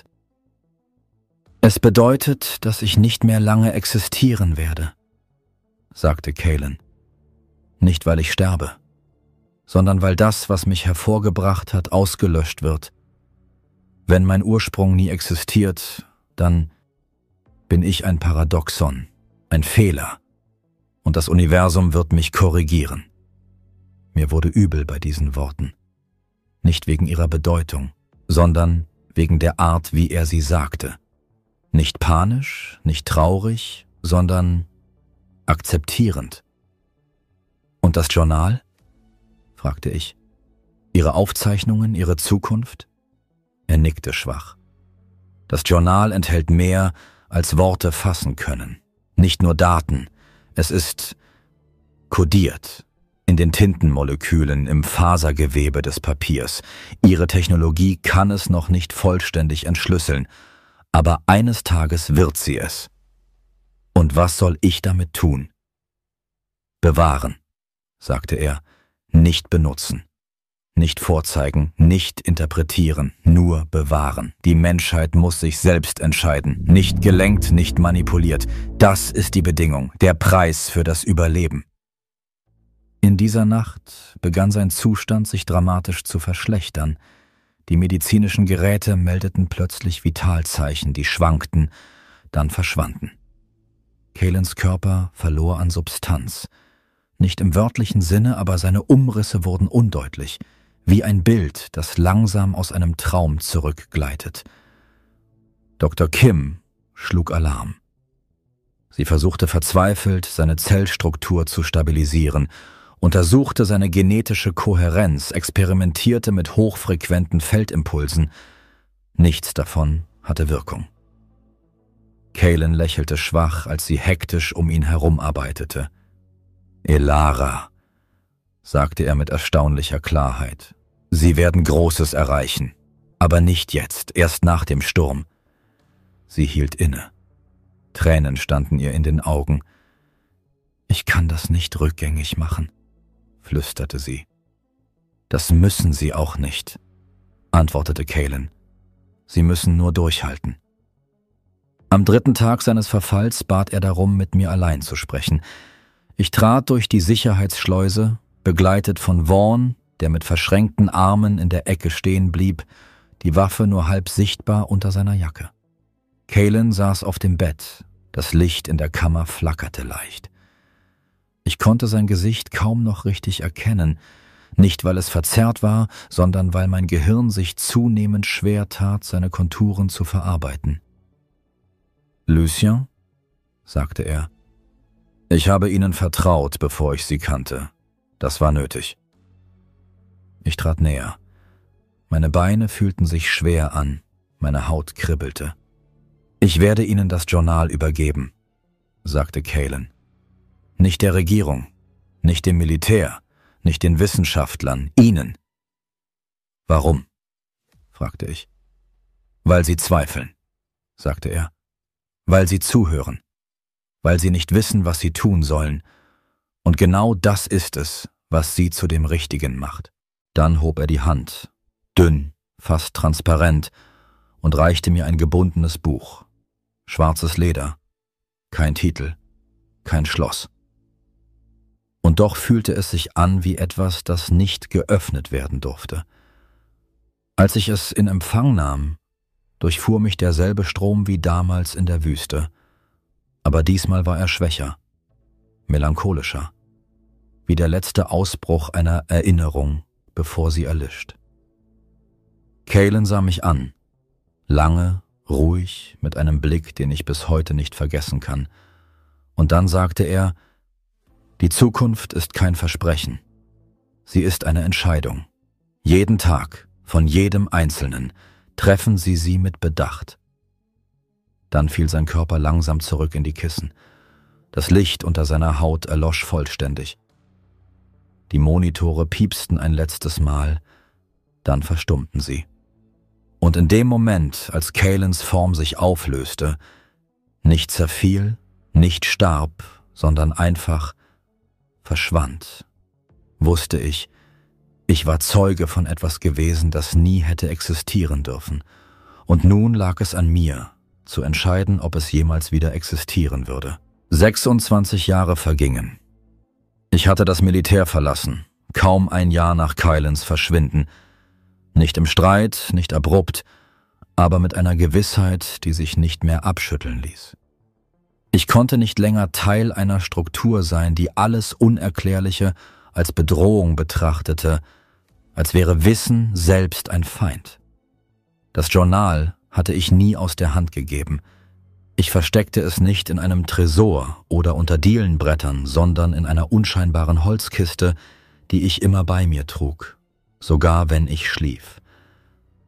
»Es bedeutet, dass ich nicht mehr lange existieren werde«, sagte Calen. »Nicht, weil ich sterbe, sondern weil das, was mich hervorgebracht hat, ausgelöscht wird. Wenn mein Ursprung nie existiert, dann bin ich ein Paradoxon, ein Fehler, und das Universum wird mich korrigieren.« Mir wurde übel bei diesen Worten. Nicht wegen ihrer Bedeutung, sondern wegen der Art, wie er sie sagte. Nicht panisch, nicht traurig, sondern akzeptierend. »Und das Journal?« fragte ich. »Ihre Aufzeichnungen, Ihre Zukunft?« Er nickte schwach. Das Journal enthält mehr, als Worte fassen können. Nicht nur Daten, es ist kodiert in den Tintenmolekülen im Fasergewebe des Papiers. Ihre Technologie kann es noch nicht vollständig entschlüsseln, aber eines Tages wird sie es. Und was soll ich damit tun? Bewahren, sagte er, nicht benutzen. Nicht vorzeigen, nicht interpretieren, nur bewahren. Die Menschheit muss sich selbst entscheiden. Nicht gelenkt, nicht manipuliert. Das ist die Bedingung, der Preis für das Überleben. In dieser Nacht begann sein Zustand sich dramatisch zu verschlechtern. Die medizinischen Geräte meldeten plötzlich Vitalzeichen, die schwankten, dann verschwanden. Kalens Körper verlor an Substanz. Nicht im wörtlichen Sinne, aber seine Umrisse wurden undeutlich. Wie ein Bild, das langsam aus einem Traum zurückgleitet. Doktor Kim schlug Alarm. Sie versuchte verzweifelt, seine Zellstruktur zu stabilisieren, untersuchte seine genetische Kohärenz, experimentierte mit hochfrequenten Feldimpulsen. Nichts davon hatte Wirkung. Kalen lächelte schwach, als sie hektisch um ihn herum arbeitete. »Elara«, sagte er mit erstaunlicher Klarheit. »Sie werden Großes erreichen, aber nicht jetzt, erst nach dem Sturm.« Sie hielt inne. Tränen standen ihr in den Augen. »Ich kann das nicht rückgängig machen«, flüsterte sie. »Das müssen Sie auch nicht«, antwortete Kalen. »Sie müssen nur durchhalten.« Am dritten Tag seines Verfalls bat er darum, mit mir allein zu sprechen. Ich trat durch die Sicherheitsschleuse, begleitet von Vaughn, der mit verschränkten Armen in der Ecke stehen blieb, die Waffe nur halb sichtbar unter seiner Jacke. Kalen saß auf dem Bett, das Licht in der Kammer flackerte leicht. Ich konnte sein Gesicht kaum noch richtig erkennen, nicht weil es verzerrt war, sondern weil mein Gehirn sich zunehmend schwer tat, seine Konturen zu verarbeiten. »Lucien«, sagte er, »ich habe Ihnen vertraut, bevor ich Sie kannte. Das war nötig.« Ich trat näher. Meine Beine fühlten sich schwer an, meine Haut kribbelte. »Ich werde Ihnen das Journal übergeben«, sagte Kalen. »Nicht der Regierung, nicht dem Militär, nicht den Wissenschaftlern, Ihnen.« »Warum?«, fragte ich. »Weil Sie zweifeln«, sagte er. »Weil Sie zuhören, weil Sie nicht wissen, was Sie tun sollen. Und genau das ist es, was Sie zu dem Richtigen macht.« Dann hob er die Hand, dünn, fast transparent, und reichte mir ein gebundenes Buch. Schwarzes Leder, kein Titel, kein Schloss. Und doch fühlte es sich an wie etwas, das nicht geöffnet werden durfte. Als ich es in Empfang nahm, durchfuhr mich derselbe Strom wie damals in der Wüste. Aber diesmal war er schwächer, melancholischer, wie der letzte Ausbruch einer Erinnerung, bevor sie erlischt. Kalen sah mich an, lange, ruhig, mit einem Blick, den ich bis heute nicht vergessen kann. Und dann sagte er, »Die Zukunft ist kein Versprechen. Sie ist eine Entscheidung. Jeden Tag, von jedem Einzelnen, treffen Sie sie mit Bedacht.« Dann fiel sein Körper langsam zurück in die Kissen. Das Licht unter seiner Haut erlosch vollständig. Die Monitore piepsten ein letztes Mal, dann verstummten sie. Und in dem Moment, als Kalens Form sich auflöste, nicht zerfiel, nicht starb, sondern einfach verschwand, wusste ich, ich war Zeuge von etwas gewesen, das nie hätte existieren dürfen. Und nun lag es an mir, zu entscheiden, ob es jemals wieder existieren würde. sechsundzwanzig Jahre vergingen. Ich hatte das Militär verlassen, kaum ein Jahr nach Kalens Verschwinden. Nicht im Streit, nicht abrupt, aber mit einer Gewissheit, die sich nicht mehr abschütteln ließ. Ich konnte nicht länger Teil einer Struktur sein, die alles Unerklärliche als Bedrohung betrachtete, als wäre Wissen selbst ein Feind. Das Journal hatte ich nie aus der Hand gegeben. Ich versteckte es nicht in einem Tresor oder unter Dielenbrettern, sondern in einer unscheinbaren Holzkiste, die ich immer bei mir trug, sogar wenn ich schlief.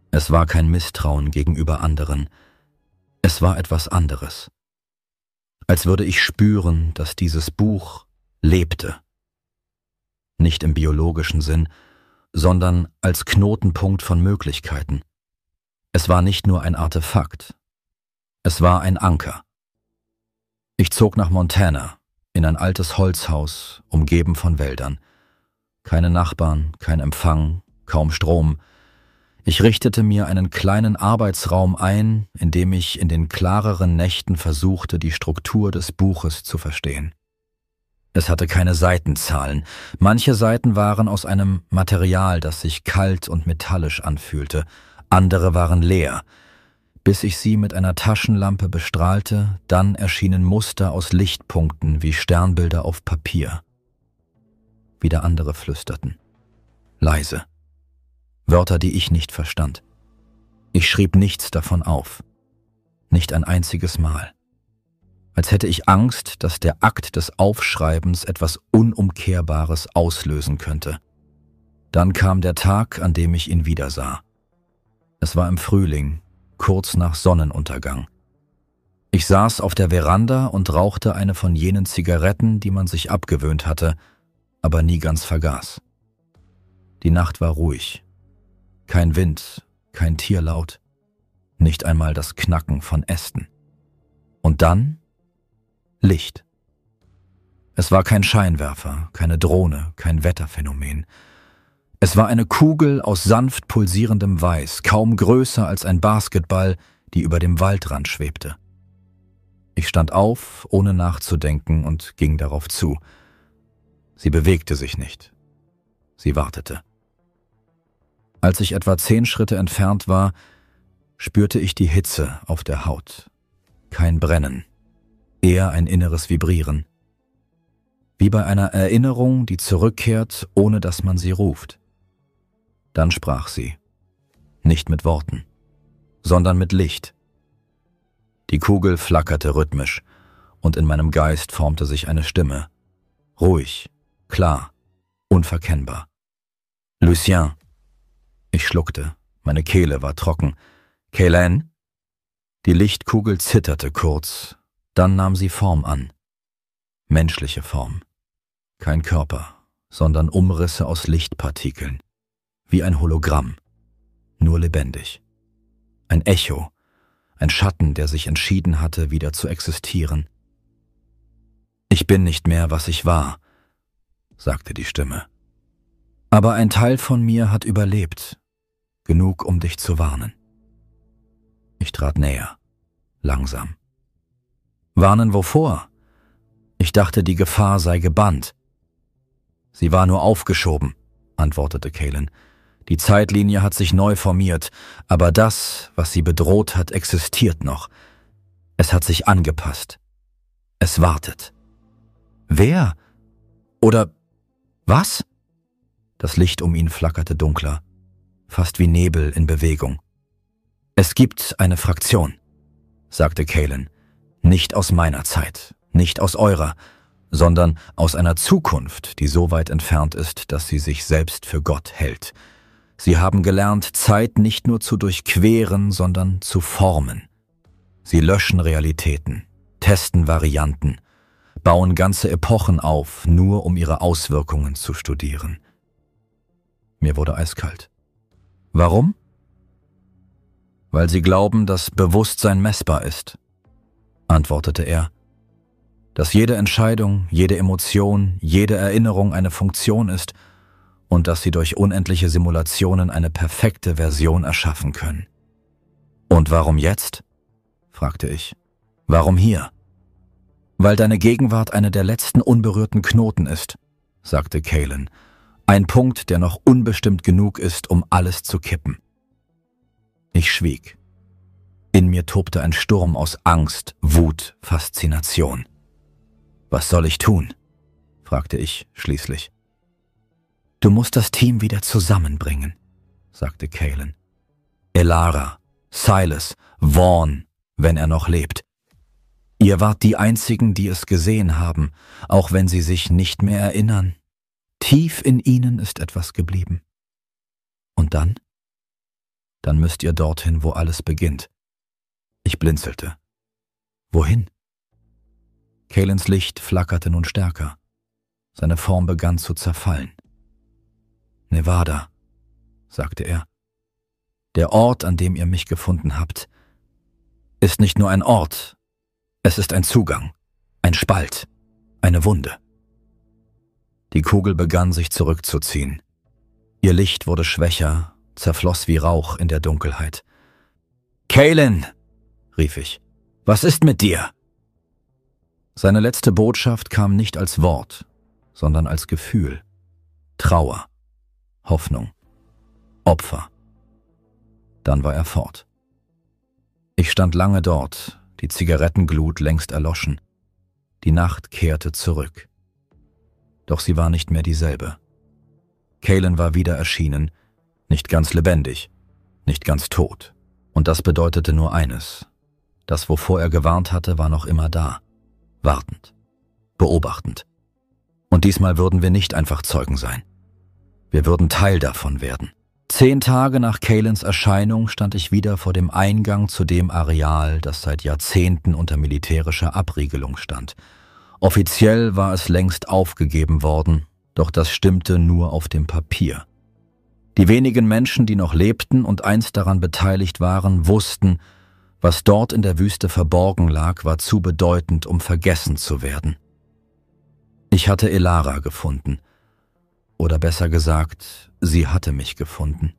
Es war kein Misstrauen gegenüber anderen. Es war etwas anderes. Als würde ich spüren, dass dieses Buch lebte. Nicht im biologischen Sinn, sondern als Knotenpunkt von Möglichkeiten. Es war nicht nur ein Artefakt. Es war ein Anker. Ich zog nach Montana, in ein altes Holzhaus, umgeben von Wäldern. Keine Nachbarn, kein Empfang, kaum Strom. Ich richtete mir einen kleinen Arbeitsraum ein, in dem ich in den klareren Nächten versuchte, die Struktur des Buches zu verstehen. Es hatte keine Seitenzahlen. Manche Seiten waren aus einem Material, das sich kalt und metallisch anfühlte. Andere waren leer. Bis ich sie mit einer Taschenlampe bestrahlte, dann erschienen Muster aus Lichtpunkten wie Sternbilder auf Papier. Wieder andere flüsterten. Leise. Wörter, die ich nicht verstand. Ich schrieb nichts davon auf. Nicht ein einziges Mal. Als hätte ich Angst, dass der Akt des Aufschreibens etwas Unumkehrbares auslösen könnte. Dann kam der Tag, an dem ich ihn wiedersah. Es war im Frühling, kurz nach Sonnenuntergang. Ich saß auf der Veranda und rauchte eine von jenen Zigaretten, die man sich abgewöhnt hatte, aber nie ganz vergaß. Die Nacht war ruhig. Kein Wind, kein Tierlaut, nicht einmal das Knacken von Ästen. Und dann Licht. Es war kein Scheinwerfer, keine Drohne, kein Wetterphänomen. Es war eine Kugel aus sanft pulsierendem Weiß, kaum größer als ein Basketball, die über dem Waldrand schwebte. Ich stand auf, ohne nachzudenken, und ging darauf zu. Sie bewegte sich nicht. Sie wartete. Als ich etwa zehn Schritte entfernt war, spürte ich die Hitze auf der Haut. Kein Brennen, eher ein inneres Vibrieren. Wie bei einer Erinnerung, die zurückkehrt, ohne dass man sie ruft. Dann sprach sie. Nicht mit Worten, sondern mit Licht. Die Kugel flackerte rhythmisch, und in meinem Geist formte sich eine Stimme. Ruhig, klar, unverkennbar. Lucien. Ich schluckte, meine Kehle war trocken. Kaylan? Die Lichtkugel zitterte kurz, dann nahm sie Form an. Menschliche Form. Kein Körper, sondern Umrisse aus Lichtpartikeln. Wie ein Hologramm, nur lebendig. Ein Echo, ein Schatten, der sich entschieden hatte, wieder zu existieren. Ich bin nicht mehr, was ich war, sagte die Stimme. Aber ein Teil von mir hat überlebt, genug, um dich zu warnen. Ich trat näher, langsam. Warnen wovor? Ich dachte, die Gefahr sei gebannt. Sie war nur aufgeschoben, antwortete Kaylan. Die Zeitlinie hat sich neu formiert, aber das, was sie bedroht hat, existiert noch. Es hat sich angepasst. Es wartet. Wer? Oder was? Das Licht um ihn flackerte dunkler, fast wie Nebel in Bewegung. Es gibt eine Fraktion, sagte Kaylan. Nicht aus meiner Zeit, nicht aus eurer, sondern aus einer Zukunft, die so weit entfernt ist, dass sie sich selbst für Gott hält. Sie haben gelernt, Zeit nicht nur zu durchqueren, sondern zu formen. Sie löschen Realitäten, testen Varianten, bauen ganze Epochen auf, nur um ihre Auswirkungen zu studieren. Mir wurde eiskalt. Warum? Weil sie glauben, dass Bewusstsein messbar ist, antwortete er. Dass jede Entscheidung, jede Emotion, jede Erinnerung eine Funktion ist und dass sie durch unendliche Simulationen eine perfekte Version erschaffen können. Und warum jetzt? Fragte ich. Warum hier? Weil deine Gegenwart eine der letzten unberührten Knoten ist, sagte Kaylan. Ein Punkt, der noch unbestimmt genug ist, um alles zu kippen. Ich schwieg. In mir tobte ein Sturm aus Angst, Wut, Faszination. Was soll ich tun? Fragte ich schließlich. Du musst das Team wieder zusammenbringen, sagte Kaylan. Elara, Silas, Vaughn, wenn er noch lebt. Ihr wart die Einzigen, die es gesehen haben, auch wenn sie sich nicht mehr erinnern. Tief in ihnen ist etwas geblieben. Und dann? Dann müsst ihr dorthin, wo alles beginnt. Ich blinzelte. Wohin? Kalins Licht flackerte nun stärker. Seine Form begann zu zerfallen. Nevada, sagte er. Der Ort, an dem ihr mich gefunden habt, ist nicht nur ein Ort, es ist ein Zugang, ein Spalt, eine Wunde. Die Kugel begann sich zurückzuziehen. Ihr Licht wurde schwächer, zerfloss wie Rauch in der Dunkelheit. »Kalin«, rief ich, »was ist mit dir?« Seine letzte Botschaft kam nicht als Wort, sondern als Gefühl. Trauer, Hoffnung, Opfer. Dann war er fort. Ich stand lange dort, die Zigarettenglut längst erloschen. Die Nacht kehrte zurück. Doch sie war nicht mehr dieselbe. Kalin war wieder erschienen, nicht ganz lebendig, nicht ganz tot. Und das bedeutete nur eines. Das, wovor er gewarnt hatte, war noch immer da. Wartend. Beobachtend. Und diesmal würden wir nicht einfach Zeugen sein. Wir würden Teil davon werden. Zehn Tage nach Kalins Erscheinung stand ich wieder vor dem Eingang zu dem Areal, das seit Jahrzehnten unter militärischer Abriegelung stand. Offiziell war es längst aufgegeben worden, doch das stimmte nur auf dem Papier. Die wenigen Menschen, die noch lebten und einst daran beteiligt waren, wussten, was dort in der Wüste verborgen lag, war zu bedeutend, um vergessen zu werden. Ich hatte Elara gefunden. Oder besser gesagt, sie hatte mich gefunden.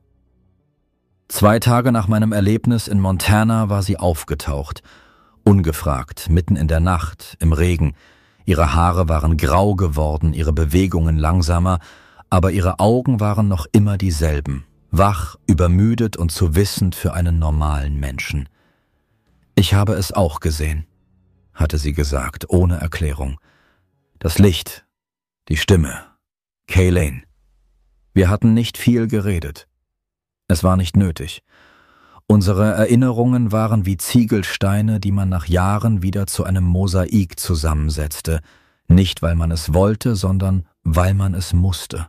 Zwei Tage nach meinem Erlebnis in Montana war sie aufgetaucht, ungefragt, mitten in der Nacht, im Regen. Ihre Haare waren grau geworden, ihre Bewegungen langsamer, aber ihre Augen waren noch immer dieselben, wach, übermüdet und zu wissend für einen normalen Menschen. »Ich habe es auch gesehen«, hatte sie gesagt, ohne Erklärung. Das Licht, die Stimme, Kalin. Wir hatten nicht viel geredet. Es war nicht nötig. Unsere Erinnerungen waren wie Ziegelsteine, die man nach Jahren wieder zu einem Mosaik zusammensetzte, nicht weil man es wollte, sondern weil man es musste.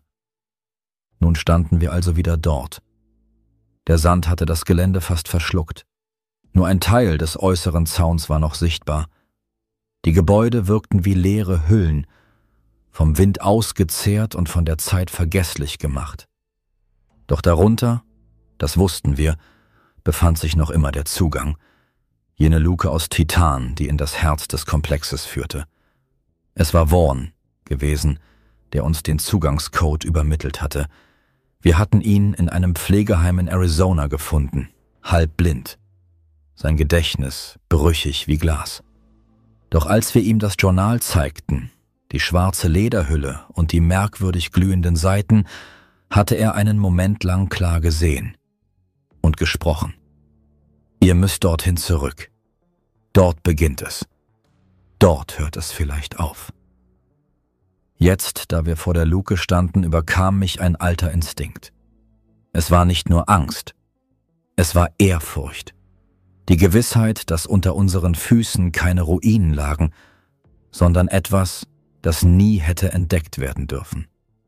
Nun standen wir also wieder dort. Der Sand hatte das Gelände fast verschluckt. Nur ein Teil des äußeren Zauns war noch sichtbar. Die Gebäude wirkten wie leere Hüllen, vom Wind ausgezehrt und von der Zeit vergesslich gemacht. Doch darunter, das wussten wir, befand sich noch immer der Zugang, jene Luke aus Titan, die in das Herz des Komplexes führte. Es war Vaughn gewesen, der uns den Zugangscode übermittelt hatte. Wir hatten ihn in einem Pflegeheim in Arizona gefunden, halb blind. Sein Gedächtnis brüchig wie Glas. Doch als wir ihm das Journal zeigten, die schwarze Lederhülle und die merkwürdig glühenden Seiten, hatte er einen Moment lang klar gesehen und gesprochen. Ihr müsst dorthin zurück. Dort beginnt es. Dort hört es vielleicht auf. Jetzt, da wir vor der Luke standen, überkam mich ein alter Instinkt. Es war nicht nur Angst, es war Ehrfurcht. Die Gewissheit, dass unter unseren Füßen keine Ruinen lagen, sondern etwas, das nie hätte entdeckt werden dürfen.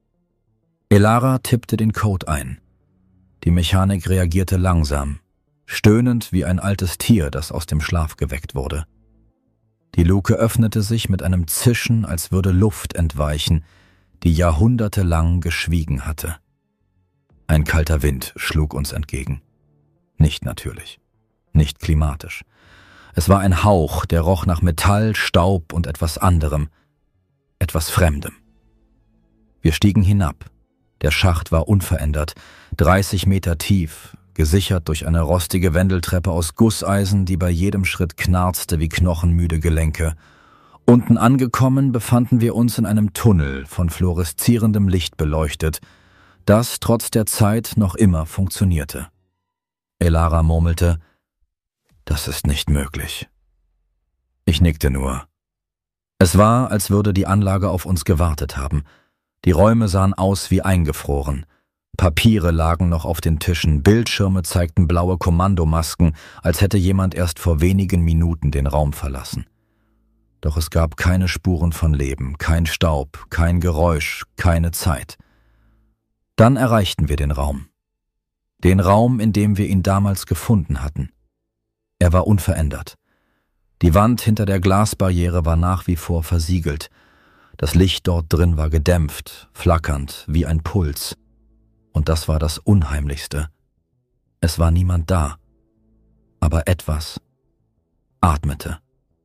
Elara tippte den Code ein. Die Mechanik reagierte langsam, stöhnend wie ein altes Tier, das aus dem Schlaf geweckt wurde. Die Luke öffnete sich mit einem Zischen, als würde Luft entweichen, die jahrhundertelang geschwiegen hatte. Ein kalter Wind schlug uns entgegen. Nicht natürlich, nicht klimatisch. Es war ein Hauch, der roch nach Metall, Staub und etwas anderem, etwas Fremdem. Wir stiegen hinab. Der Schacht war unverändert, dreißig Meter tief, gesichert durch eine rostige Wendeltreppe aus Gusseisen, die bei jedem Schritt knarzte wie knochenmüde Gelenke. Unten angekommen befanden wir uns in einem Tunnel, von fluoreszierendem Licht beleuchtet, das trotz der Zeit noch immer funktionierte. Elara murmelte, »Das ist nicht möglich.« Ich nickte nur. Es war, als würde die Anlage auf uns gewartet haben. Die Räume sahen aus wie eingefroren. Papiere lagen noch auf den Tischen, Bildschirme zeigten blaue Kommandomasken, als hätte jemand erst vor wenigen Minuten den Raum verlassen. Doch es gab keine Spuren von Leben, kein Staub, kein Geräusch, keine Zeit. Dann erreichten wir den Raum. Den Raum, in dem wir ihn damals gefunden hatten. Er war unverändert. Die Wand hinter der Glasbarriere war nach wie vor versiegelt. Das Licht dort drin war gedämpft, flackernd, wie ein Puls. Und das war das Unheimlichste. Es war niemand da. Aber etwas atmete.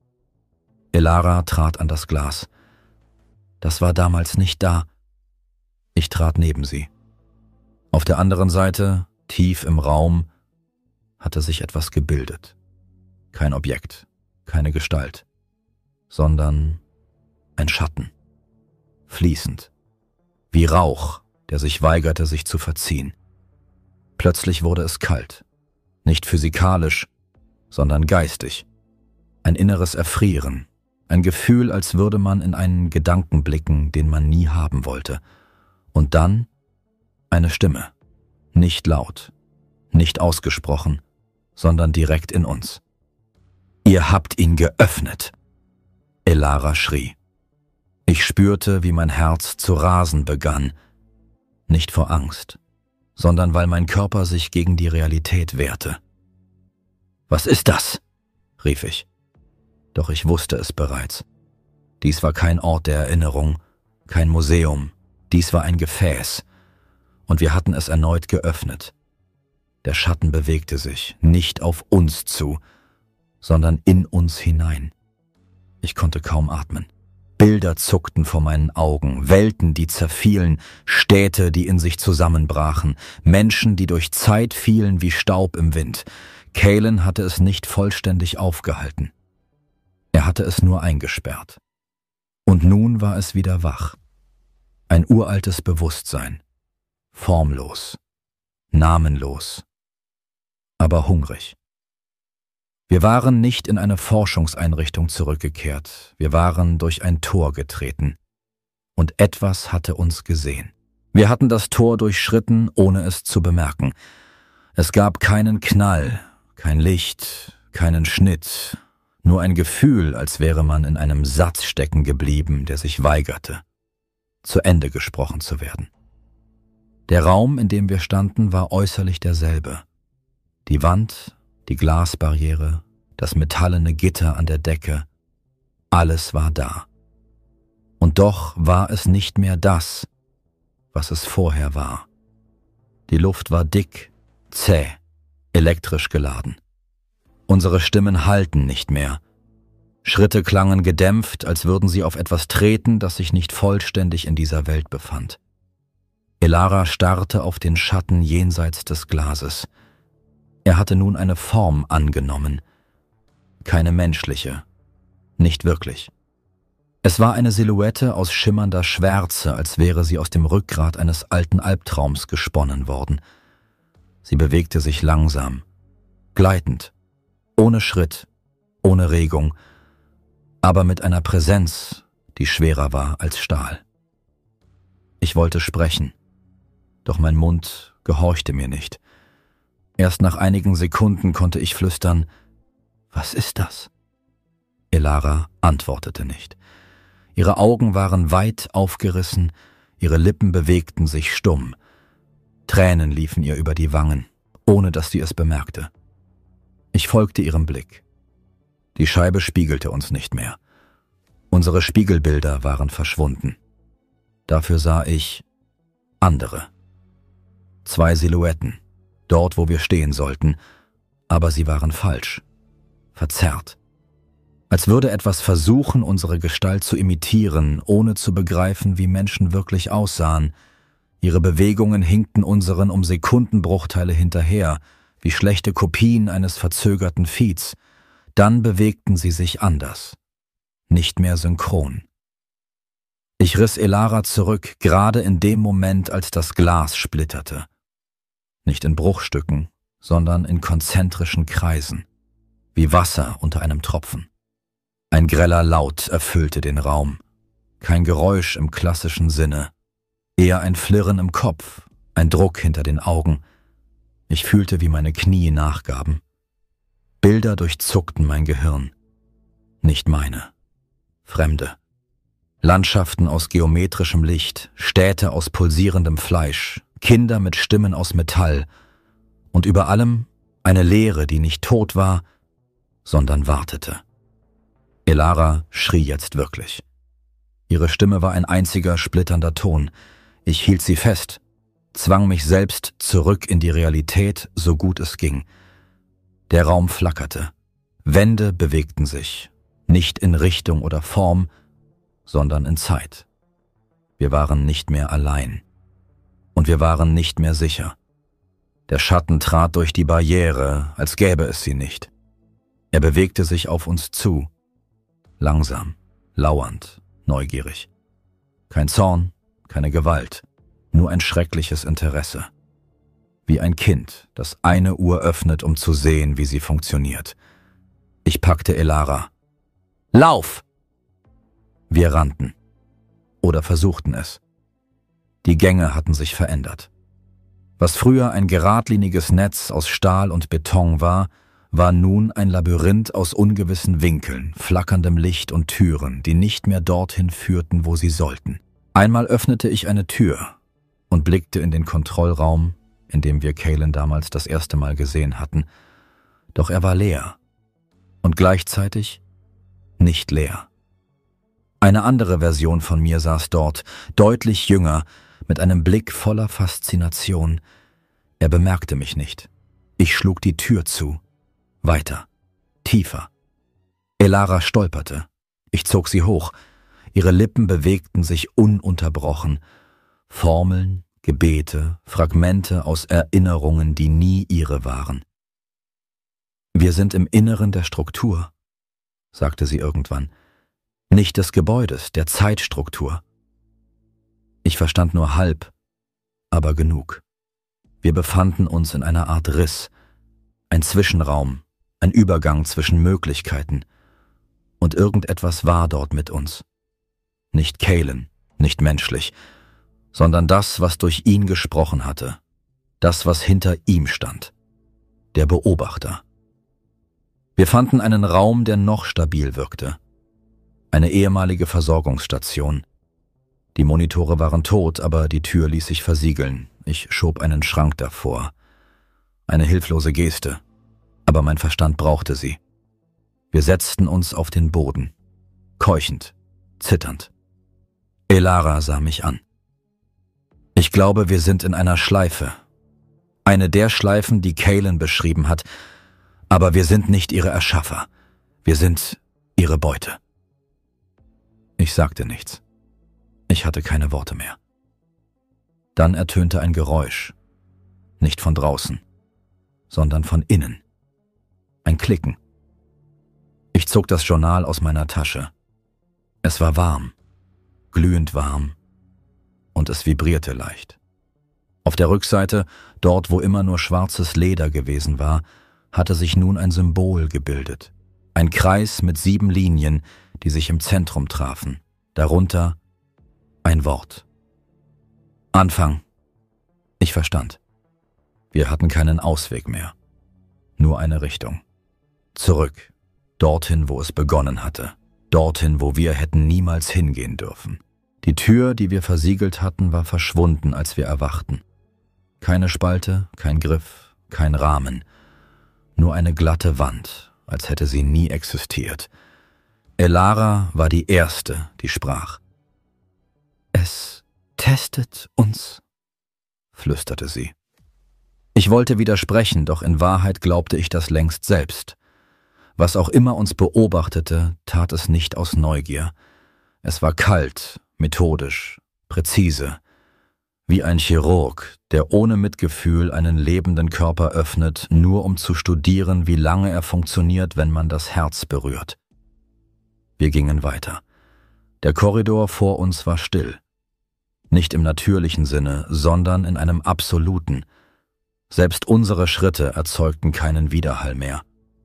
Elara trat an das Glas. Das war damals nicht da. Ich trat neben sie. Auf der anderen Seite, tief im Raum, hatte sich etwas gebildet. Kein Objekt, keine Gestalt, sondern ein Schatten. Fließend, wie Rauch, der sich weigerte, sich zu verziehen. Plötzlich wurde es kalt, nicht physikalisch, sondern geistig. Ein inneres Erfrieren, ein Gefühl, als würde man in einen Gedanken blicken, den man nie haben wollte. Und dann eine Stimme, nicht laut, nicht ausgesprochen, sondern direkt in uns. »Ihr habt ihn geöffnet!« Elara schrie. Ich spürte, wie mein Herz zu rasen begann, nicht vor Angst, sondern weil mein Körper sich gegen die Realität wehrte. »Was ist das?« rief ich. Doch ich wusste es bereits. Dies war kein Ort der Erinnerung, kein Museum, dies war ein Gefäß, und wir hatten es erneut geöffnet. Der Schatten bewegte sich, nicht auf uns zu, sondern in uns hinein. Ich konnte kaum atmen. Bilder zuckten vor meinen Augen, Welten, die zerfielen, Städte, die in sich zusammenbrachen, Menschen, die durch Zeit fielen wie Staub im Wind. Calen hatte es nicht vollständig aufgehalten. Er hatte es nur eingesperrt. Und nun war es wieder wach. Ein uraltes Bewusstsein. Formlos. Namenlos. Aber hungrig. Wir waren nicht in eine Forschungseinrichtung zurückgekehrt. Wir waren durch ein Tor getreten. Und etwas hatte uns gesehen. Wir hatten das Tor durchschritten, ohne es zu bemerken. Es gab keinen Knall, kein Licht, keinen Schnitt, nur ein Gefühl, als wäre man in einem Satz stecken geblieben, der sich weigerte, zu Ende gesprochen zu werden. Der Raum, in dem wir standen, war äußerlich derselbe. Die Wand, die Glasbarriere, das metallene Gitter an der Decke, alles war da. Und doch war es nicht mehr das, was es vorher war. Die Luft war dick, zäh, elektrisch geladen. Unsere Stimmen hallten nicht mehr. Schritte klangen gedämpft, als würden sie auf etwas treten, das sich nicht vollständig in dieser Welt befand. Elara starrte auf den Schatten jenseits des Glases. Er hatte nun eine Form angenommen. Keine menschliche. Nicht wirklich. Es war eine Silhouette aus schimmernder Schwärze, als wäre sie aus dem Rückgrat eines alten Albtraums gesponnen worden. Sie bewegte sich langsam, gleitend, ohne Schritt, ohne Regung, aber mit einer Präsenz, die schwerer war als Stahl. Ich wollte sprechen, doch mein Mund gehorchte mir nicht. Erst nach einigen Sekunden konnte ich flüstern, »Was ist das?« Elara antwortete nicht. Ihre Augen waren weit aufgerissen, ihre Lippen bewegten sich stumm. Tränen liefen ihr über die Wangen, ohne dass sie es bemerkte. Ich folgte ihrem Blick. Die Scheibe spiegelte uns nicht mehr. Unsere Spiegelbilder waren verschwunden. Dafür sah ich andere. Zwei Silhouetten, dort, wo wir stehen sollten, aber sie waren falsch, verzerrt. Als würde etwas versuchen, unsere Gestalt zu imitieren, ohne zu begreifen, wie Menschen wirklich aussahen. Ihre Bewegungen hinkten unseren um Sekundenbruchteile hinterher, wie schlechte Kopien eines verzögerten Feeds. Dann bewegten sie sich anders, nicht mehr synchron. Ich riss Elara zurück, gerade in dem Moment, als das Glas splitterte. Nicht in Bruchstücken, sondern in konzentrischen Kreisen, wie Wasser unter einem Tropfen. Ein greller Laut erfüllte den Raum. Kein Geräusch im klassischen Sinne, eher ein Flirren im Kopf, ein Druck hinter den Augen. Ich fühlte, wie meine Knie nachgaben. Bilder durchzuckten mein Gehirn. Nicht meine. Fremde. Landschaften aus geometrischem Licht, Städte aus pulsierendem Fleisch, Kinder mit Stimmen aus Metall Und über allem eine Leere, die nicht tot war, sondern wartete. Elara schrie jetzt wirklich. Ihre Stimme war ein einziger splitternder Ton. Ich hielt sie fest, zwang mich selbst zurück in die Realität, so gut es ging. Der Raum flackerte. Wände bewegten sich, nicht in Richtung oder Form, sondern in Zeit. Wir waren nicht mehr allein. Und wir waren nicht mehr sicher. Der Schatten trat durch die Barriere, als gäbe es sie nicht. Er bewegte sich auf uns zu. Langsam, lauernd, neugierig. Kein Zorn, keine Gewalt, nur ein schreckliches Interesse. Wie ein Kind, das eine Uhr öffnet, um zu sehen, wie sie funktioniert. Ich packte Elara. »Lauf!« Wir rannten. Oder versuchten es. Die Gänge hatten sich verändert. Was früher ein geradliniges Netz aus Stahl und Beton war, war nun ein Labyrinth aus ungewissen Winkeln, flackerndem Licht und Türen, die nicht mehr dorthin führten, wo sie sollten. Einmal öffnete ich eine Tür und blickte in den Kontrollraum, in dem wir Kalen damals das erste Mal gesehen hatten. Doch er war leer und gleichzeitig nicht leer. Eine andere Version von mir saß dort, deutlich jünger, mit einem Blick voller Faszination. Er bemerkte mich nicht. Ich schlug die Tür zu. Weiter. Tiefer. Elara stolperte. Ich zog sie hoch. Ihre Lippen bewegten sich ununterbrochen. Formeln, Gebete, Fragmente aus Erinnerungen, die nie ihre waren. »Wir sind im Inneren der Struktur«, sagte sie irgendwann. »Nicht des Gebäudes, der Zeitstruktur.« Ich verstand nur halb, aber genug. Wir befanden uns in einer Art Riss, ein Zwischenraum, ein Übergang zwischen Möglichkeiten. Und irgendetwas war dort mit uns. Nicht Kalen, nicht menschlich, sondern das, was durch ihn gesprochen hatte, das, was hinter ihm stand, der Beobachter. Wir fanden einen Raum, der noch stabil wirkte. Eine ehemalige Versorgungsstation. Die Monitore waren tot, aber die Tür ließ sich versiegeln. Ich schob einen Schrank davor. Eine hilflose Geste, aber mein Verstand brauchte sie. Wir setzten uns auf den Boden, keuchend, zitternd. Elara sah mich an. Ich glaube, wir sind in einer Schleife. Eine der Schleifen, die Kalen beschrieben hat, aber wir sind nicht ihre Erschaffer. Wir sind ihre Beute. Ich sagte nichts. Ich hatte keine Worte mehr. Dann ertönte ein Geräusch. Nicht von draußen, sondern von innen. Ein Klicken. Ich zog das Journal aus meiner Tasche. Es war warm, glühend warm, und es vibrierte leicht. Auf der Rückseite, dort wo immer nur schwarzes Leder gewesen war, hatte sich nun ein Symbol gebildet. Ein Kreis mit sieben Linien, die sich im Zentrum trafen. Darunter ein Wort. Anfang. Ich verstand. Wir hatten keinen Ausweg mehr. Nur eine Richtung. Zurück. Dorthin, wo es begonnen hatte. Dorthin, wo wir hätten niemals hingehen dürfen. Die Tür, die wir versiegelt hatten, war verschwunden, als wir erwachten. Keine Spalte, kein Griff, kein Rahmen. Nur eine glatte Wand, als hätte sie nie existiert. Elara war die Erste, die sprach. »Es testet uns«, flüsterte sie. Ich wollte widersprechen, doch in Wahrheit glaubte ich das längst selbst. Was auch immer uns beobachtete, tat es nicht aus Neugier. Es war kalt, methodisch, präzise, wie ein Chirurg, der ohne Mitgefühl einen lebenden Körper öffnet, nur um zu studieren, wie lange er funktioniert, wenn man das Herz berührt. Wir gingen weiter. Der Korridor vor uns war still. Nicht im natürlichen Sinne, sondern in einem absoluten. Selbst unsere Schritte erzeugten keinen Widerhall mehr.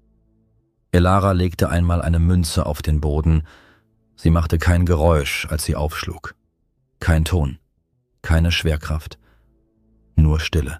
Elara legte einmal eine Münze auf den Boden. Sie machte kein Geräusch, als sie aufschlug. Kein Ton, keine Schwerkraft, nur Stille.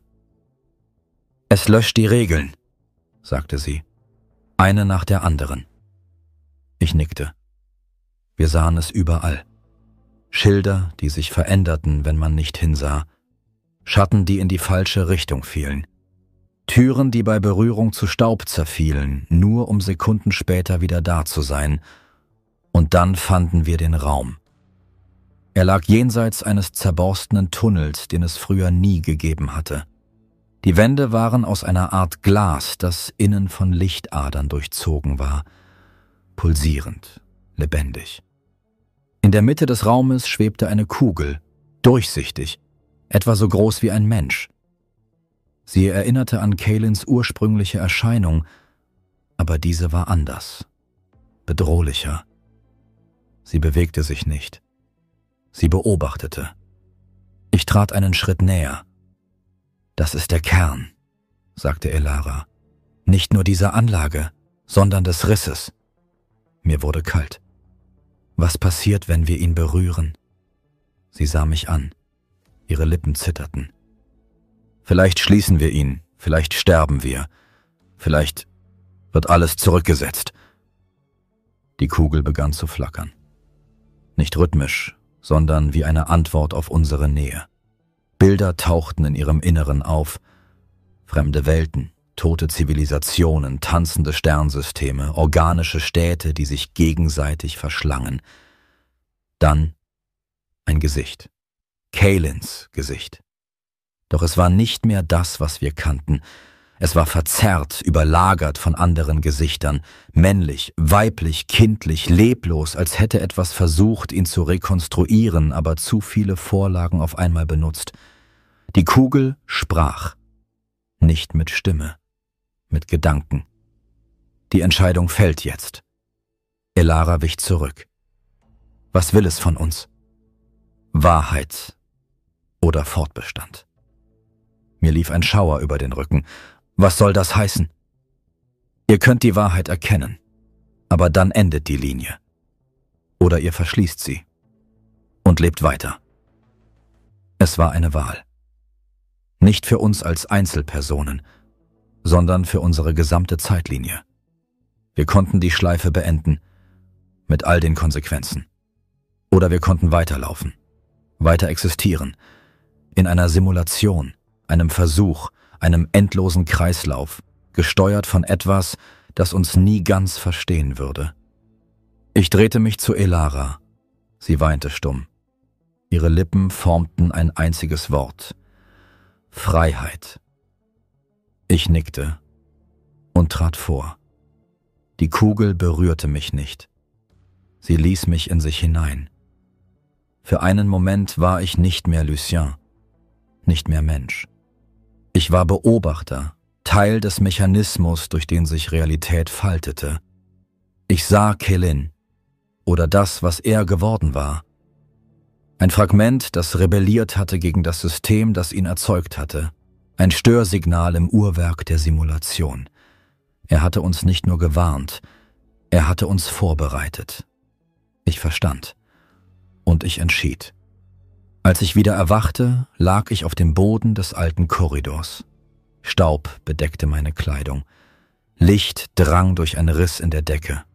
»Es löscht die Regeln«, sagte sie, eine nach der anderen. Ich nickte. Wir sahen es überall. Schilder, die sich veränderten, wenn man nicht hinsah. Schatten, die in die falsche Richtung fielen. Türen, die bei Berührung zu Staub zerfielen, nur um Sekunden später wieder da zu sein. Und dann fanden wir den Raum. Er lag jenseits eines zerborstenen Tunnels, den es früher nie gegeben hatte. Die Wände waren aus einer Art Glas, das innen von Lichtadern durchzogen war, pulsierend, lebendig. In der Mitte des Raumes schwebte eine Kugel, durchsichtig, etwa so groß wie ein Mensch. Sie erinnerte an Kaelins ursprüngliche Erscheinung, aber diese war anders, bedrohlicher. Sie bewegte sich nicht. Sie beobachtete. Ich trat einen Schritt näher. »Das ist der Kern«, sagte Elara. »Nicht nur dieser Anlage, sondern des Risses.« Mir wurde kalt. »Was passiert, wenn wir ihn berühren?« Sie sah mich an. Ihre Lippen zitterten. »Vielleicht schließen wir ihn, vielleicht sterben wir, vielleicht wird alles zurückgesetzt.« Die Kugel begann zu flackern. Nicht rhythmisch, sondern wie eine Antwort auf unsere Nähe. Bilder tauchten in ihrem Inneren auf. Fremde Welten, tote Zivilisationen, tanzende Sternsysteme, organische Städte, die sich gegenseitig verschlangen. Dann ein Gesicht. Kaelins Gesicht. Doch es war nicht mehr das, was wir kannten. Es war verzerrt, überlagert von anderen Gesichtern, männlich, weiblich, kindlich, leblos, als hätte etwas versucht, ihn zu rekonstruieren, aber zu viele Vorlagen auf einmal benutzt. Die Kugel sprach, nicht mit Stimme, mit Gedanken. Die Entscheidung fällt jetzt. Elara wich zurück. Was will es von uns? Wahrheit oder Fortbestand? Mir lief ein Schauer über den Rücken. Was soll das heißen? Ihr könnt die Wahrheit erkennen, aber dann endet die Linie. Oder ihr verschließt sie und lebt weiter. Es war eine Wahl. Nicht für uns als Einzelpersonen, sondern für unsere gesamte Zeitlinie. Wir konnten die Schleife beenden, mit all den Konsequenzen. Oder wir konnten weiterlaufen, weiter existieren, in einer Simulation, einem Versuch, einem endlosen Kreislauf, gesteuert von etwas, das uns nie ganz verstehen würde. Ich drehte mich zu Elara. Sie weinte stumm. Ihre Lippen formten ein einziges Wort. Freiheit. Ich nickte und trat vor. Die Kugel berührte mich nicht. Sie ließ mich in sich hinein. Für einen Moment war ich nicht mehr Lucien, nicht mehr Mensch. Ich war Beobachter, Teil des Mechanismus, durch den sich Realität faltete. Ich sah Kaelin, oder das, was er geworden war. Ein Fragment, das rebelliert hatte gegen das System, das ihn erzeugt hatte. Ein Störsignal im Uhrwerk der Simulation. Er hatte uns nicht nur gewarnt, er hatte uns vorbereitet. Ich verstand. Und ich entschied. Als ich wieder erwachte, lag ich auf dem Boden des alten Korridors. Staub bedeckte meine Kleidung. Licht drang durch einen Riss in der Decke.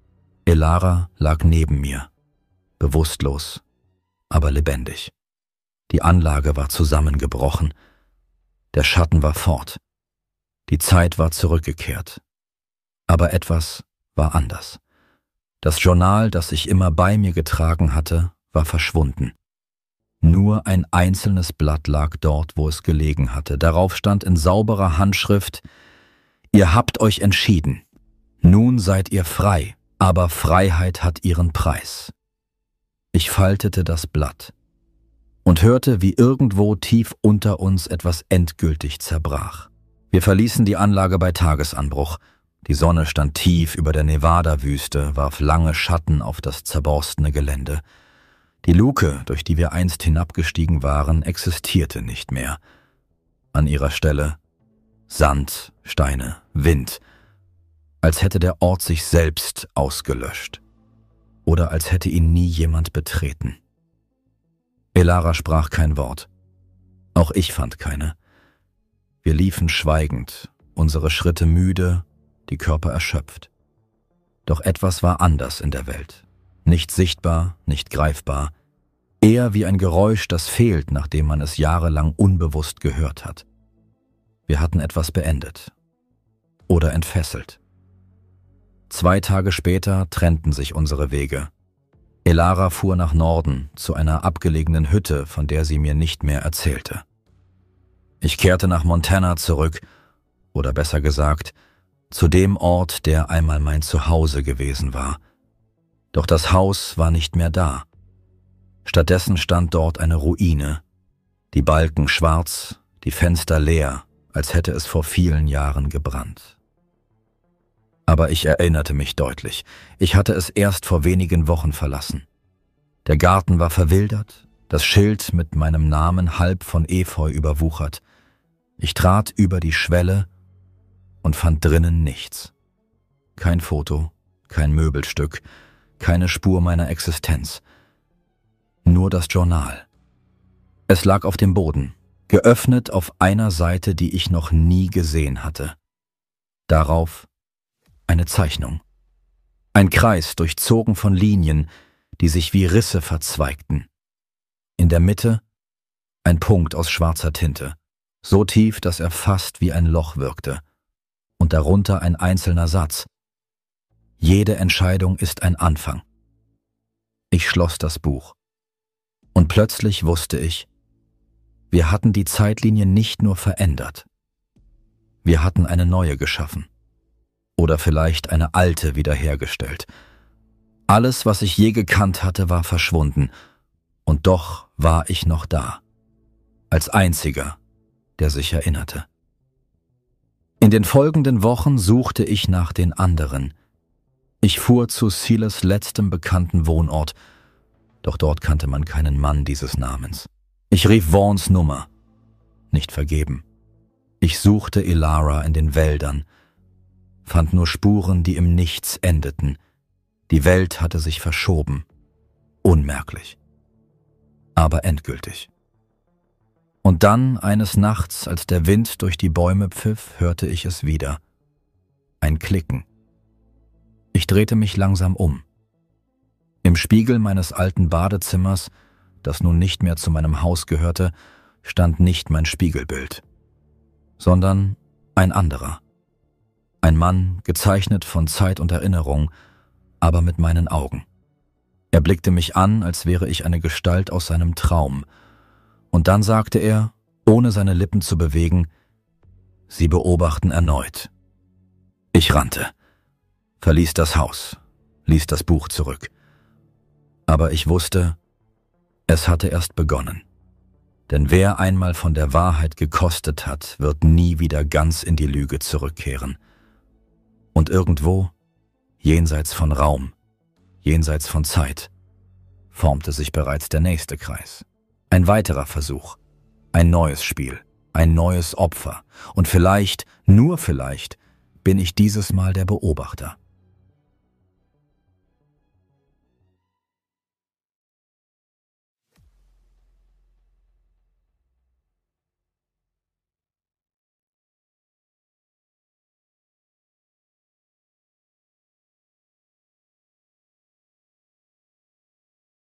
Elara lag neben mir, bewusstlos, aber lebendig. Die Anlage war zusammengebrochen. Der Schatten war fort. Die Zeit war zurückgekehrt. Aber etwas war anders. Das Journal, das ich immer bei mir getragen hatte, war verschwunden. Nur ein einzelnes Blatt lag dort, wo es gelegen hatte. Darauf stand in sauberer Handschrift: Ihr habt euch entschieden. Nun seid ihr frei, aber Freiheit hat ihren Preis. Ich faltete das Blatt und hörte, wie irgendwo tief unter uns etwas endgültig zerbrach. Wir verließen die Anlage bei Tagesanbruch. Die Sonne stand tief über der Nevada-Wüste, warf lange Schatten auf das zerborstene Gelände. Die Luke, durch die wir einst hinabgestiegen waren, existierte nicht mehr. An ihrer Stelle Sand, Steine, Wind, als hätte der Ort sich selbst ausgelöscht oder als hätte ihn nie jemand betreten. Elara sprach kein Wort. Auch ich fand keine. Wir liefen schweigend, unsere Schritte müde, die Körper erschöpft. Doch etwas war anders in der Welt. Nicht sichtbar, nicht greifbar. Eher wie ein Geräusch, das fehlt, nachdem man es jahrelang unbewusst gehört hat. Wir hatten etwas beendet oder entfesselt. Zwei Tage später trennten sich unsere Wege. Elara fuhr nach Norden zu einer abgelegenen Hütte, von der sie mir nicht mehr erzählte. Ich kehrte nach Montana zurück, oder besser gesagt, zu dem Ort, der einmal mein Zuhause gewesen war. Doch das Haus war nicht mehr da. Stattdessen stand dort eine Ruine, die Balken schwarz, die Fenster leer, als hätte es vor vielen Jahren gebrannt. Aber ich erinnerte mich deutlich. Ich hatte es erst vor wenigen Wochen verlassen. Der Garten war verwildert, das Schild mit meinem Namen halb von Efeu überwuchert. Ich trat über die Schwelle und fand drinnen nichts. Kein Foto, kein Möbelstück, keine Spur meiner Existenz. Nur das Journal. Es lag auf dem Boden, geöffnet auf einer Seite, die ich noch nie gesehen hatte. Darauf eine Zeichnung. Ein Kreis, durchzogen von Linien, die sich wie Risse verzweigten. In der Mitte ein Punkt aus schwarzer Tinte, so tief, dass er fast wie ein Loch wirkte. Und darunter ein einzelner Satz. Jede Entscheidung ist ein Anfang. Ich schloss das Buch. Und plötzlich wusste ich, wir hatten die Zeitlinie nicht nur verändert. Wir hatten eine neue geschaffen. Oder vielleicht eine alte wiederhergestellt. Alles, was ich je gekannt hatte, war verschwunden. Und doch war ich noch da. Als einziger, der sich erinnerte. In den folgenden Wochen suchte ich nach den anderen. Ich fuhr zu Silas letztem bekannten Wohnort, doch dort kannte man keinen Mann dieses Namens. Ich rief Vaughns Nummer. Nicht vergeben. Ich suchte Elara in den Wäldern, fand nur Spuren, die im Nichts endeten. Die Welt hatte sich verschoben. Unmerklich. Aber endgültig. Und dann, eines Nachts, als der Wind durch die Bäume pfiff, hörte ich es wieder. Ein Klicken. Ich drehte mich langsam um. Im Spiegel meines alten Badezimmers, das nun nicht mehr zu meinem Haus gehörte, stand nicht mein Spiegelbild, sondern ein anderer. Ein Mann, gezeichnet von Zeit und Erinnerung, aber mit meinen Augen. Er blickte mich an, als wäre ich eine Gestalt aus seinem Traum. Und dann sagte er, ohne seine Lippen zu bewegen, Sie beobachten erneut. Ich rannte, verließ das Haus, ließ das Buch zurück. Aber ich wusste, es hatte erst begonnen. Denn wer einmal von der Wahrheit gekostet hat, wird nie wieder ganz in die Lüge zurückkehren. Und irgendwo, jenseits von Raum, jenseits von Zeit, formte sich bereits der nächste Kreis. Ein weiterer Versuch, ein neues Spiel, ein neues Opfer. Und vielleicht, nur vielleicht, bin ich dieses Mal der Beobachter.